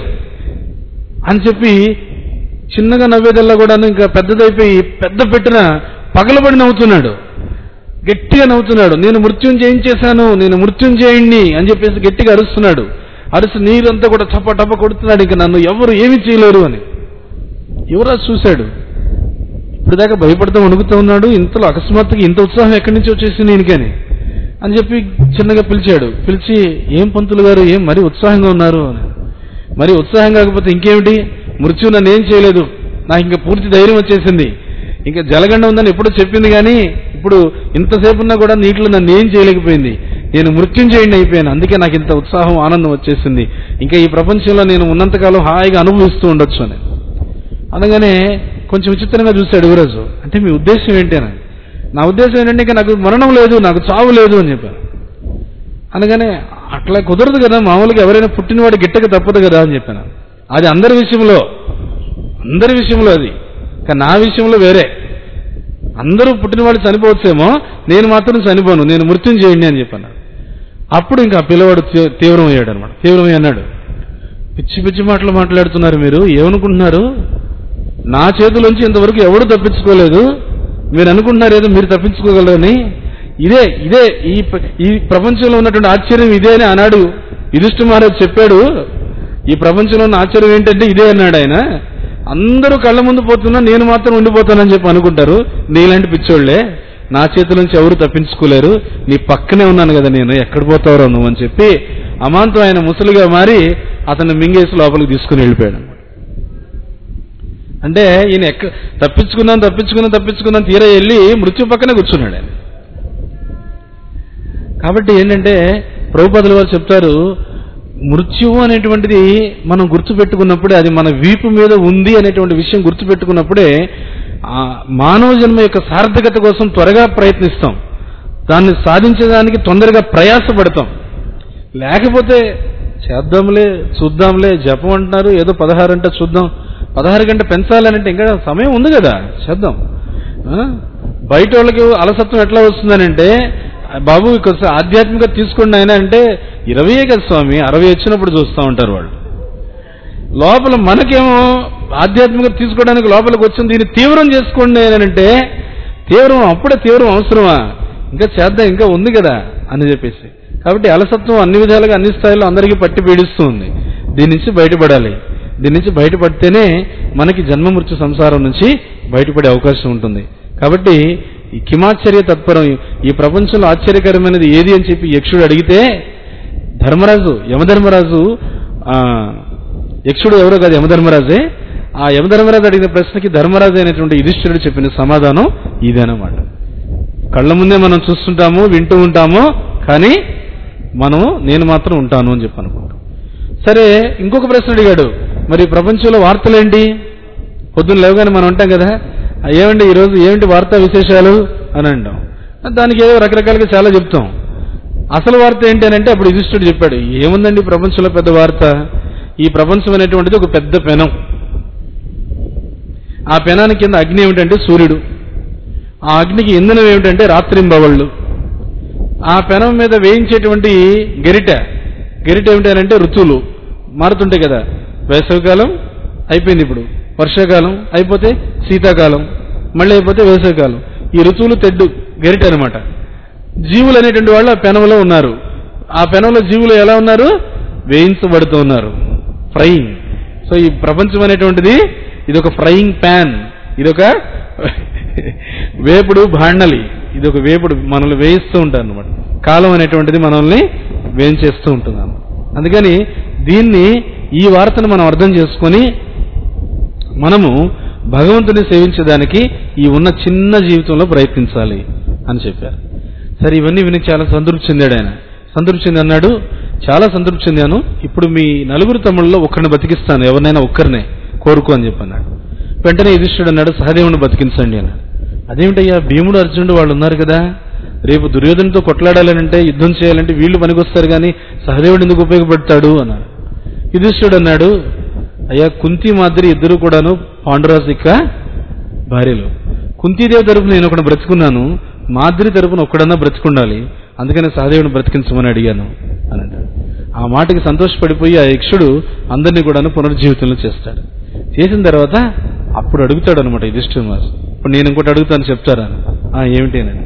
అని చెప్పి చిన్నగా నవ్వేదల్లా కూడా ఇంకా పెద్దదైపోయి పెద్ద పెట్టిన పగలబడి నవ్వుతున్నాడు, గట్టిగా నవ్వుతున్నాడు. నేను మృత్యుం జయించేశాను, నేను మృత్యుంజయుణ్ణి అని చెప్పేసి గట్టిగా అరుస్తున్నాడు. అరుసు నీరంతా కూడా టప టప కొడుతున్నాడు, ఇంకా నన్ను ఎవరు ఏమీ చేయలేరు అని. యువరాజు చూశాడు, ఇప్పుడు దాకా భయపడుతూ వణుకుతూ ఉన్నాడు, ఇంతలో అకస్మాత్తుగా ఇంత ఉత్సాహం ఎక్కడి నుంచి వచ్చేసింది ఈయనకని అని చెప్పి చిన్నగా పిలిచాడు. పిలిచి, ఏం పంతులు గారు, ఏం మరీ ఉత్సాహంగా ఉన్నారు అని. మరి ఉత్సాహం కాకపోతే ఇంకేమిటి, మృత్యు నన్ను ఏం చేయలేదు, నాకు ఇంకా పూర్తి ధైర్యం వచ్చేసింది, ఇంకా జలగండ ఉందని ఎప్పుడూ చెప్పింది, కానీ ఇప్పుడు ఇంతసేపు ఉన్నా కూడా నీటిలో నన్ను ఏం చేయలేకపోయింది, నేను మృత్యుంజయుణ్ణి అయిపోయాను, అందుకే నాకు ఇంత ఉత్సాహం ఆనందం వచ్చేసింది, ఇంకా ఈ ప్రపంచంలో నేను ఉన్నంతకాలం హాయిగా అనుభవిస్తూ ఉండొచ్చు అని అనగానే కొంచెం విచిత్రంగా చూశాడు యువరాజు. అంటే మీ ఉద్దేశం ఏంటి అని. నా ఉద్దేశం ఏంటంటే ఇంకా నాకు మరణం లేదు, నాకు చావు లేదు అని చెప్పాను. అనగానే అట్లా కుదరదు కదా, మామూలుగా ఎవరైనా పుట్టినవాడు గిట్టక తప్పదు కదా అని చెప్పాను. అది అందరి విషయంలో అది, కానీ నా విషయంలో వేరే. అందరూ పుట్టినవాడు చనిపోవచ్చేమో, నేను మాత్రం చనిపోను, నేను మృత్యుంజయుడిని అని చెప్పాను. అప్పుడు ఇంకా పిల్లవాడు తీవ్రమయ్యాడు అనమాట. తీవ్రమై అన్నాడు, పిచ్చి పిచ్చి మాటలు మాట్లాడుతున్నారు మీరు, ఏమనుకుంటున్నారు? నా చేతిలోంచి ఇంతవరకు ఎవడు తప్పించుకోలేదు, మీరు అనుకుంటున్నారు ఏదో మీరు తప్పించుకోగలరని. ఇదే ఈ ప్రపంచంలో ఉన్నటువంటి ఆశ్చర్యం ఇదే అని ఆనాడు యుధిష్ఠిర మహారాజు చెప్పాడు. ఈ ప్రపంచంలో ఉన్న ఆశ్చర్యం ఏంటంటే ఇదే అన్నాడు ఆయన. అందరూ కళ్ళ ముందు పోతున్నా నేను మాత్రం ఉండిపోతానని చెప్పి అనుకుంటారు, నీలాంటి పిచ్చోళ్లే, నా చేతిలోంచి ఎవరు తప్పించుకోలేరు, నీ పక్కనే ఉన్నాను కదా నేను, ఎక్కడ పోతావో నువ్వు అని చెప్పి అమాంతం ఆయన ముసలిగా మారి అతన్ని మింగేసి లోపలికి తీసుకుని వెళ్ళిపోయాడు. అంటే ఈయన తప్పించుకున్నాను తీరా వెళ్ళి మృత్యు పక్కనే కూర్చున్నాడు ఆయన. కాబట్టి ఏంటంటే ప్రభుపాదుల వారు చెప్తారు, మృత్యువు అనేటువంటిది మనం గుర్తుపెట్టుకున్నప్పుడే, అది మన వీపు మీద ఉంది అనేటువంటి విషయం గుర్తుపెట్టుకున్నప్పుడే మానవ జన్మ యొక్క సార్థకత కోసం త్వరగా ప్రయత్నిస్తాం, దాన్ని సాధించడానికి తొందరగా ప్రయాసపడతాం. లేకపోతే చేద్దాంలే చూద్దాంలే, జపం అంటున్నారు ఏదో 16 అంటే చూద్దాం, 16 గంట పెంచాలనంటే ఇంకా సమయం ఉంది కదా చేద్దాం. బయట వాళ్ళకి అలసత్వం ఎట్లా వస్తుందనంటే, బాబు కొంచెం ఆధ్యాత్మిక తీసుకోండి ఆయన అంటే 20 కదా స్వామి, 60 వచ్చినప్పుడు చూస్తూ ఉంటారు వాళ్ళు. లోపల మనకేమో ఆధ్యాత్మిక తీసుకోవడానికి లోపలికి వచ్చింది, దీన్ని తీవ్రం చేసుకోండి అని అంటే అప్పుడే తీవ్రం అవసరమా, ఇంకా చేద్దాం ఇంకా ఉంది కదా అని చెప్పేసి. కాబట్టి అలసత్వం అన్ని విధాలుగా అన్ని స్థాయిలో అందరికీ పట్టి పీడిస్తూ ఉంది. దీని నుంచి బయటపడాలి. దీని నుంచి బయటపడితేనే మనకి జన్మ మృత్యు సంసారం నుంచి బయటపడే అవకాశం ఉంటుంది. కాబట్టి ఈ కిమాశ్చర్య తత్పరం, ఈ ప్రపంచంలో ఆశ్చర్యకరమైనది ఏది అని చెప్పి యక్షుడు అడిగితే యమధర్మరాజు యక్షుడు ఎవరో కాదు, యమధర్మరాజే. ఆ యమధర్మరాజు అడిగిన ప్రశ్నకి ధర్మరాజు అయినటువంటి యుధిష్ఠిరుడు చెప్పిన సమాధానం ఇదేనమాట. కళ్ళ ముందే మనం చూస్తుంటాము, వింటూ ఉంటాము, కానీ నేను మాత్రం ఉంటాను అని చెప్పి అనుకుంటాం. సరే, ఇంకొక ప్రశ్న అడిగాడు, మరి ప్రపంచంలో వార్తలేంటి? పొద్దున్న లేవగానే మనం ఉంటాం కదా, ఏమండి ఈరోజు ఏమిటి వార్తా విశేషాలు అని అంటాం. దానికి ఏదో రకరకాలుగా చాలా చెప్తాం. అసలు వార్త ఏంటి అని అంటే అప్పుడు యుధిష్ఠిరుడు చెప్పాడు, ఏముందండి ప్రపంచంలో పెద్ద వార్త, ఈ ప్రపంచం అనేటువంటిది ఒక పెద్ద పెనం. ఆ పెనానికి కింద అగ్ని ఏమిటంటే సూర్యుడు, ఆ అగ్నికి ఇంధనం ఏమిటంటే రాత్రింబవళ్ళు, ఆ పెనం మీద వేయించేటువంటి గరిట ఏమిటంటే ఋతువులు మారుతుంటాయి కదా. వేసవికాలం అయిపోయింది, ఇప్పుడు వర్షాకాలం అయిపోతే శీతాకాలం, మళ్ళీ అయిపోతే వేసవికాలం. ఈ ఋతువులు తెడ్డు గరిట అనమాట. జీవులు అనేటువంటి వాళ్ళు ఆ పెనంలో ఉన్నారు. ఆ పెనంలో జీవులు ఎలా ఉన్నారు? వేయించబడుతూ ఉన్నారు, ఫ్రైయింగ్. సో ఈ ప్రపంచం అనేటువంటిది ఇదొక ఫ్రైయింగ్ ప్యాన్, ఇదొక వేపుడు భాండలి, ఇదొక వేపుడు మనల్ని వేయిస్తూ ఉంటారు అనమాట. కాలం అనేటువంటిది మనల్ని వేయించేస్తూ ఉంటున్నాను. అందుకని ఈ వార్తను మనం అర్థం చేసుకొని మనము భగవంతుని సేవించడానికి ఈ ఉన్న చిన్న జీవితంలో ప్రయత్నించాలి అని చెప్పారు. సరే, ఇవన్నీ విని చాలా సంతృప్తి చెందాడు ఆయన. సంతృప్తి చెంది అన్నాడు, చాలా సంతృప్తి చెందాను, ఇప్పుడు మీ 4 తమ్ముళ్ళలో ఒక్కరిని బతికిస్తాను, ఎవరినైనా ఒక్కరినే కోరుకో అని చెప్పన్నాడు. వెంటనే యుధిష్ఠిరుడు అన్నాడు, సహదేవుని బతికించండి అన్నాడు. అదేమిటయ్యా, భీముడు అర్జునుడు వాళ్ళు ఉన్నారు కదా, రేపు దుర్యోధనతో కొట్లాడాలంటే యుద్ధం చేయాలంటే వీళ్ళు పనికొస్తారు కానీ సహదేవుడు ఎందుకు ఉపయోగపడతాడు అన్నాడు. యుధిష్ఠిరుడు అన్నాడు, అయ్యా కుంతి మాదిరి ఇద్దరు కూడాను పాండురాజిక భార్యలు. కుంతీదేవి తరపున నేను ఒకటి బ్రతుకున్నాను, మాదిరి తరపున ఒక్కడన్నా బ్రతుకుండాలి, అందుకని సహదేవుని బ్రతికించమని అడిగాను అని అంటాడు. ఆ మాటకి సంతోషపడిపోయి ఆ యక్షుడు అందరినీ కూడాను పునర్జీవితంలో చేస్తాడు. చేసిన తర్వాత అప్పుడు అడుగుతాడు అనమాట యుధిష్ఠిర మహారాజు, ఇప్పుడు నేను ఇంకోటి అడుగుతాను చెప్తారా? ఏమిటేనని.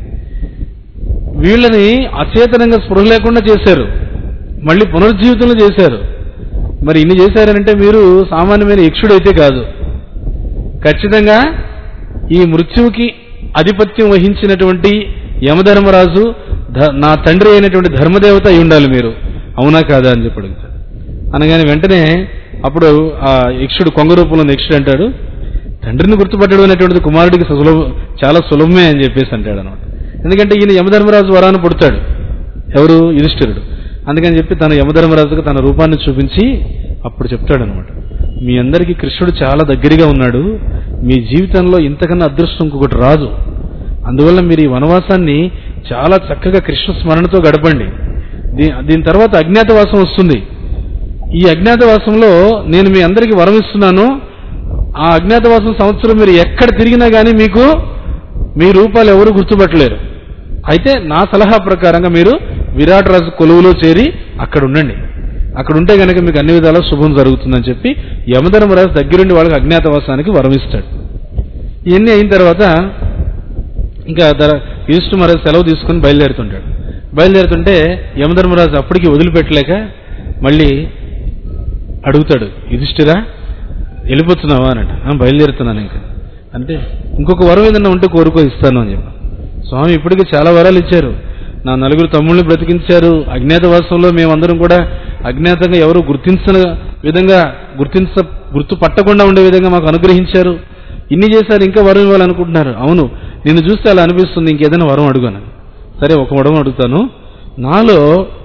వీళ్ళని అచేతనంగా స్పృహ లేకుండా చేశారు, మళ్ళీ పునర్జీవితంలో చేశారు. మరి ఇన్ని చేశారనంటే మీరు సామాన్యమైన యక్షుడైతే కాదు, ఖచ్చితంగా ఈ మృత్యువుకి ఆధిపత్యం వహించినటువంటి యమధర్మరాజు నా తండ్రి అయినటువంటి ధర్మదేవత అయి ఉండాలి మీరు, అవునా కాదా అని చెప్పి అడుగుతాడు. అనగానే వెంటనే అప్పుడు ఆ యక్షుడు కొంగ రూపంలో యక్షుడు అంటాడు, తండ్రిని గుర్తుపట్టడం అనేటువంటిది కుమారుడికి చాలా సులభమే అని చెప్పేసి అంటాడు అనమాట. ఎందుకంటే ఈయన యమధర్మరాజు వరాన పుడతాడు, ఎవరు? యుధిష్ఠిరుడు. అందుకని చెప్పి తన యమధర్మరాజుకు తన రూపాన్ని చూపించి అప్పుడు చెప్తాడు అనమాట, మీ అందరికీ కృష్ణుడు చాలా దగ్గరగా ఉన్నాడు, మీ జీవితంలో ఇంతకన్నా అదృష్టం ఇంకొకటి రాదు, అందువల్ల మీరు ఈ వనవాసాన్ని చాలా చక్కగా కృష్ణ స్మరణతో గడపండి. దీని తర్వాత అజ్ఞాతవాసం వస్తుంది. ఈ అజ్ఞాతవాసంలో నేను మీ అందరికీ వరం ఇస్తున్నాను. ఆ అజ్ఞాతవాసం సంవత్సరం మీరు ఎక్కడ తిరిగినా కానీ మీకు మీ రూపాలు ఎవరు గుర్తుపట్టలేరు. అయితే నా సలహా ప్రకారంగా మీరు విరాట్ రాజు కొలువులో చేరి అక్కడ ఉండండి. అక్కడ ఉంటే కనుక మీకు అన్ని విధాలా శుభం జరుగుతుందని చెప్పి యమధర్మరాజు దగ్గరుండి వాళ్ళకి అజ్ఞాతవాసానికి వరం ఇస్తాడు. ఇవన్నీ అయిన తర్వాత ఇంకా యుధిష్ఠిర మహారాజు సెలవు తీసుకుని బయలుదేరుతుంటే యమధర్మరాజు అప్పటికి వదిలిపెట్టలేక మళ్ళీ అడుగుతాడు, యుధిష్ఠిరా వెళ్ళిపోతున్నావా అన్నట్టు. బయలుదేరుతున్నాను ఇంకా అంటే, ఇంకొక వరం ఏదన్నా ఉంటే కోరుకో ఇస్తాను అని చెప్పి. స్వామి ఇప్పటికీ చాలా వరాలు ఇచ్చారు. నా 4 తమ్ముళ్ళని బ్రతికించారు. అజ్ఞాతవాసంలో మేమందరం కూడా అజ్ఞాతంగా ఎవరు గుర్తించిన విధంగా గుర్తుపట్టకుండా ఉండే విధంగా మాకు అనుగ్రహించారు. ఇన్ని చేశారు, ఇంకా వరం ఇవ్వాలనుకుంటున్నారు. అవును, నిన్ను చూస్తే అలా అనిపిస్తుంది, ఇంకేదైనా వరం అడుగును. సరే, ఒక వరం అడుగుతాను. నాలో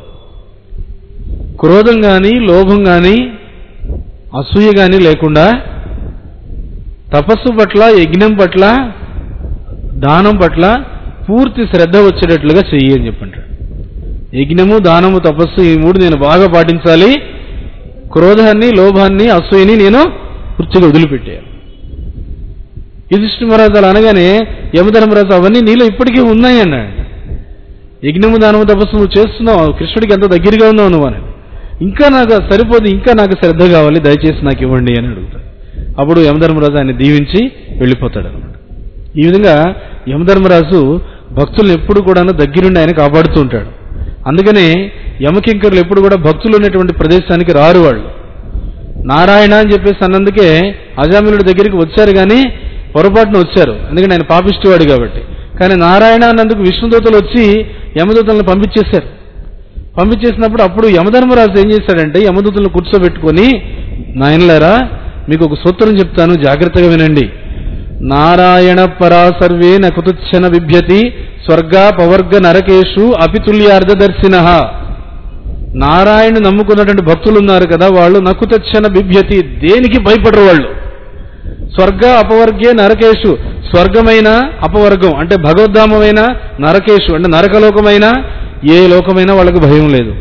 క్రోధం కానీ, లోభం కానీ, అసూయ కానీ లేకుండా తపస్సు పట్ల, యజ్ఞం పట్ల, దానం పట్ల పూర్తి శ్రద్ధ వచ్చేటట్లుగా చెయ్యి అని చెప్పంటాడు. యజ్ఞము, దానము, తపస్సు ఈ 3 నేను బాగా పాటించాలి. క్రోధాన్ని, లోభాన్ని, అసూయని నేను పూర్తిగా వదిలిపెట్టాను. యుధిష్ఠిర మహారాజు అలా అనగానే యమధర్మరాజు అవన్నీ నీలో ఇప్పటికీ ఉన్నాయి అన్నాడు. యజ్ఞము, దానము, తపస్సు నువ్వు చేస్తున్నావు, కృష్ణుడికి ఎంత దగ్గరగా ఉన్నావు నువ్వు అని. ఇంకా నాకు సరిపోదు, ఇంకా నాకు శ్రద్ధ కావాలి, దయచేసి నాకు ఇవ్వండి అని అడుగుతాడు. అప్పుడు యమధర్మరాజు ఆయన దీవించి వెళ్ళిపోతాడు అనమాట. ఈ విధంగా యమధర్మరాజు భక్తులను ఎప్పుడు కూడా దగ్గరుండి ఆయన కాపాడుతూ ఉంటాడు. అందుకనే యమకింకరులు ఎప్పుడు కూడా భక్తులు ఉన్నటువంటి ప్రదేశానికి రారు. వాళ్ళు నారాయణ అని చెప్పేసి అన్నందుకే అజామిలుడి దగ్గరికి వచ్చారు, కానీ పొరపాటున వచ్చారు, ఎందుకంటే ఆయన పాపిష్టివాడు కాబట్టి. కానీ నారాయణ అన్నందుకు విష్ణుదూతలు వచ్చి యమదూతలను పంపించేశారు. పంపించేసినప్పుడు అప్పుడు యమధర్మరాజు ఏం చేశాడంటే యమదూతలను కూర్చోబెట్టుకొని, నాయనలారా మీకు ఒక సూత్రం చెప్తాను, జాగ్రత్తగా వినండి. నారాయణ పరా సర్వే నకుతుచ్చన బిభ్యతి స్వర్గా పవర్గ నరకేషు అపితుల్యార్ధదర్శిన. నారాయణ నమ్ముకున్నటువంటి భక్తులు ఉన్నారు కదా, వాళ్ళు నకుతుచ్చన బిభ్యతి, దేనికి భయపడరు వాళ్ళు. స్వర్గ అపవర్గే నరకేషు, స్వర్గమైన అపవర్గం అంటే భగవద్ధామమైన, నరకేషు అంటే నరకలోకమైన, ఏ లోకమైనా వాళ్ళకు భయం లేదు.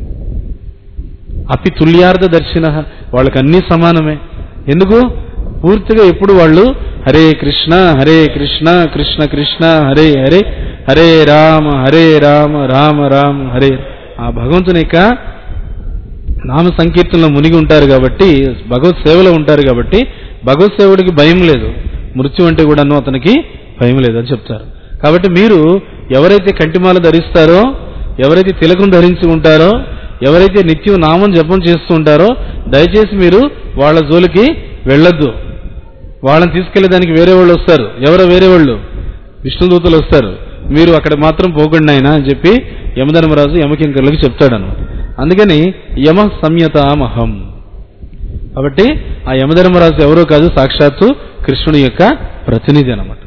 అపి తుల్యార్థ దర్శిన, వాళ్ళకి అన్నీ సమానమే. ఎందుకు? పూర్తిగా ఎప్పుడు వాళ్ళు హరే కృష్ణ కృష్ణ కృష్ణ హరే హరే, హరే రామ రామ రామ హరే, ఆ భగవంతుని యొక్క నామ సంకీర్తనలో మునిగి ఉంటారు కాబట్టి, భగవత్ సేవలో ఉంటారు కాబట్టి భగవత్ సేవుడికి భయం లేదు. మృత్యు అంటే కూడాను అతనికి భయం లేదు అని చెప్తారు. కాబట్టి మీరు ఎవరైతే కంటిమాల ధరిస్తారో, ఎవరైతే తిలకం ధరించి ఉంటారో, ఎవరైతే నిత్యం నామం జపం చేస్తూ ఉంటారో, దయచేసి మీరు వాళ్ళ జోలికి వెళ్ళొద్దు. వాళ్ళని తీసుకెళ్లేదానికి వేరే వాళ్ళు వస్తారు. ఎవరో వేరే వాళ్ళు, విష్ణుదూతలు వస్తారు. మీరు అక్కడ మాత్రం పోకండి ఆయన అని చెప్పి యమధర్మరాజు యమకింకరులకు చెప్తాడను. అందుకని యమ సంయతామహం. కాబట్టి ఆ యమధర్మరాజు ఎవరో కాదు, సాక్షాత్తు కృష్ణుడి యొక్క ప్రతినిధి అన్నమాట.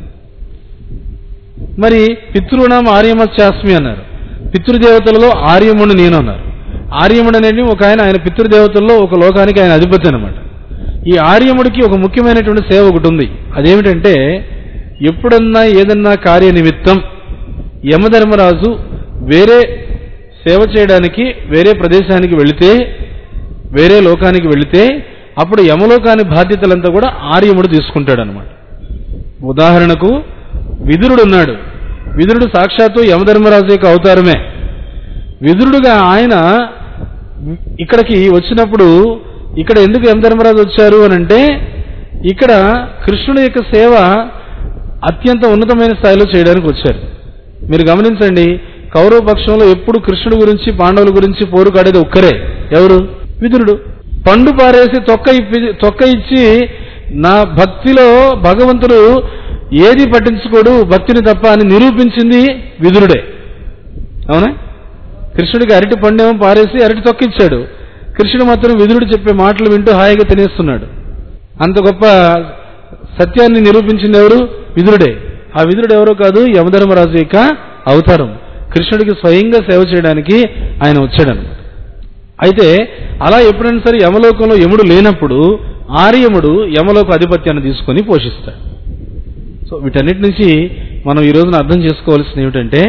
మరి పితృణం ఆర్యమత్యాస్మి అన్నారు. పితృదేవతలలో ఆర్యముడు నేను అన్నారు. ఆర్యముడు అనేది ఒక ఆయన పితృదేవతల్లో ఒక లోకానికి ఆయన అధిపతి అనమాట. ఈ ఆర్యముడికి ఒక ముఖ్యమైనటువంటి సేవ ఒకటి ఉంది. అదేమిటంటే, ఎప్పుడన్నా ఏదన్నా కార్యనిమిత్తం యమధర్మరాజు వేరే సేవ చేయడానికి వేరే ప్రదేశానికి వెళితే, వేరే లోకానికి వెళితే, అప్పుడు యమలోకాని బాధ్యతలంతా కూడా ఆర్యముడు తీసుకుంటాడు అనమాట. ఉదాహరణకు విదురుడు ఉన్నాడు. విదురుడు సాక్షాత్తు యమధర్మరాజు యొక్క అవతారమే. విదురుడుగా ఆయన ఇక్కడికి వచ్చినప్పుడు, ఇక్కడ ఎందుకు యమధర్మరాజు వచ్చారు అని అంటే, ఇక్కడ కృష్ణుడి యొక్క సేవ అత్యంత ఉన్నతమైన స్థాయిలో చేయడానికి వచ్చారు. మీరు గమనించండి, కౌరవ పక్షంలో ఎప్పుడు కృష్ణుడి గురించి, పాండవుల గురించి పోరుకాడేది ఒక్కరే. ఎవరు? విదురుడు. పండు పారేసి తొక్క ఇచ్చి, నా భక్తిలో భగవంతుడు ఏది పట్టించుకోడు, భక్తిని తప్ప అని నిరూపించింది విదురుడే. అవునా? కృష్ణుడికి అరటి పండేమో పారేసి అరటి తొక్కిచ్చాడు. కృష్ణుడు మాత్రం విదురుడు చెప్పే మాటలు వింటూ హాయిగా తినేస్తున్నాడు. అంత గొప్ప సత్యాన్ని నిరూపించింది ఎవరు? విదురుడే. ఆ విదురుడు ఎవరో కాదు, యమధర్మరాజు యొక్క అవతారం. కృష్ణుడికి స్వయంగా సేవ చేయడానికి ఆయన వచ్చాడనమాట. అయితే అలా ఎప్పుడైనా సరే యమలోకంలో యముడు లేనప్పుడు ఆర్యముడు యమలోక ఆధిపత్యాన్ని తీసుకొని పోషిస్తాడు. సో వీటన్నిటి నుంచి మనం ఈ రోజున అర్థం చేసుకోవాల్సింది ఏమిటంటే,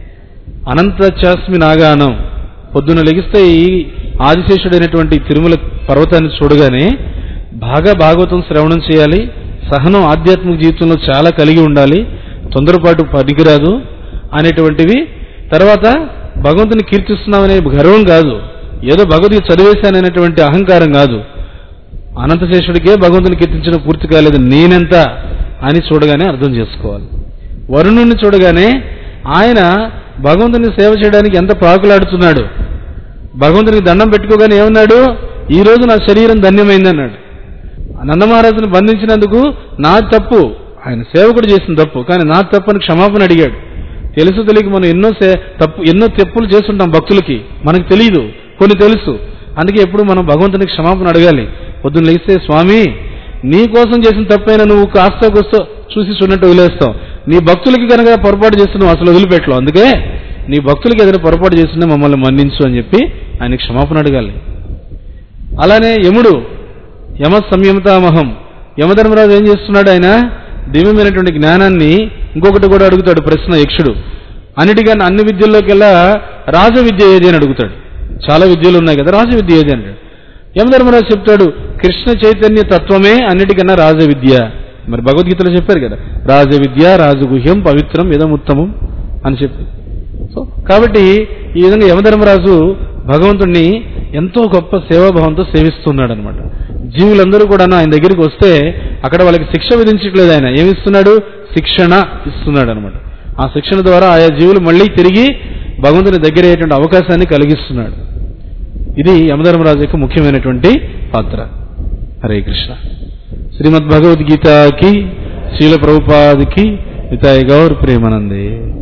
అనంతచాస్మి నాగానం, పొద్దున లెగిస్తే ఈ ఆదిశేషుడైనటువంటి తిరుమల పర్వతాన్ని చూడగానే బాగా భాగవతం శ్రవణం చేయాలి, సహనం ఆధ్యాత్మిక జీవితంలో చాలా కలిగి ఉండాలి, తొందరపాటు పనికిరాదు అనేటువంటివి. తర్వాత భగవంతుని కీర్తిస్తున్నామనే గర్వం కాదు, ఏదో భగవద్గీత చదివేశాననేటువంటి అహంకారం కాదు. అనంతశేషుడికే భగవంతుని కీర్తించడం పూర్తి కాలేదు, నేనెంత అని చూడగానే అర్థం చేసుకోవాలి. వరుణుణ్ణి చూడగానే ఆయన భగవంతుని సేవ చేయడానికి ఎంత ప్రాకులాడుతున్నాడు. భగవంతునికి దండం పెట్టుకోగానే ఏమన్నాడు, ఈ రోజు నా శరీరం ధన్యమైంది అన్నాడు. నందమహారాజును బంధించినందుకు నా తప్పు, ఆయన సేవకుడు చేసిన తప్పు, కానీ నా తప్పు అని క్షమాపణ అడిగాడు. తెలుసు తెలియక మనం ఎన్నో తప్పులు చేస్తుంటాం భక్తులకి, మనకు తెలియదు, కొన్ని తెలుసు. అందుకే ఎప్పుడు మనం భగవంతునికి క్షమాపణ అడగాలి. పొద్దున్న లేస్తే, స్వామి నీ కోసం చేసిన తప్పైనా నువ్వు కాస్త కూస్తో చూసి చూడనట్టు వదిలేస్తావు, నీ భక్తులకి కనుక పొరపాటు చేస్తున్నావు అసలు వదిలిపెట్టలేవు, అందుకే నీ భక్తులకి ఏదైనా పొరపాటు చేస్తున్నా మమ్మల్ని మన్నించు అని చెప్పి ఆయన క్షమాపణ అడగాలి. అలానే యముడు, యమ సంయమతామహం, యమధర్మరాజు ఏం చేస్తున్నాడు, ఆయన దివ్యమైనటువంటి జ్ఞానాన్ని ఇంకొకటి కూడా అడుగుతాడు ప్రశ్న యక్షుడు. అన్నిటికన్నా అన్ని విద్యల్లోకెల్లా రాజవిద్య ఏది అని అడుగుతాడు. చాలా విద్యలు ఉన్నాయి కదా, రాజవిద్య ఏది అంటాడు. యమధర్మరాజు చెప్తాడు, కృష్ణ చైతన్య తత్వమే అన్నిటికన్నా రాజవిద్య. మరి భగవద్గీతలో చెప్పారు కదా, రాజవిద్య రాజగుహ్యం పవిత్రం ఇదముత్తమం అని చెప్పి. సో కాబట్టి ఈ విధంగా యమధర్మరాజు భగవంతుణ్ణి ఎంతో గొప్ప సేవాభావంతో సేవిస్తున్నాడు అనమాట. జీవులందరూ కూడా ఆయన దగ్గరికి వస్తే అక్కడ వాళ్ళకి శిక్ష విధించట్లేదు, ఆయన ఏమిస్తున్నాడు, శిక్షణ ఇస్తున్నాడు అనమాట. ఆ శిక్షణ ద్వారా ఆయా జీవులు మళ్ళీ తిరిగి భగవంతుని దగ్గర అయ్యేటువంటి అవకాశాన్ని కలిగిస్తున్నాడు. ఇది యమధర్మరాజు యొక్క ముఖ్యమైనటువంటి పాత్ర. హరే కృష్ణ. శ్రీమద్ భగవద్గీతకి, శ్రీల ప్రభుపాదికి, నితాయి గౌర్ ప్రేమానందే.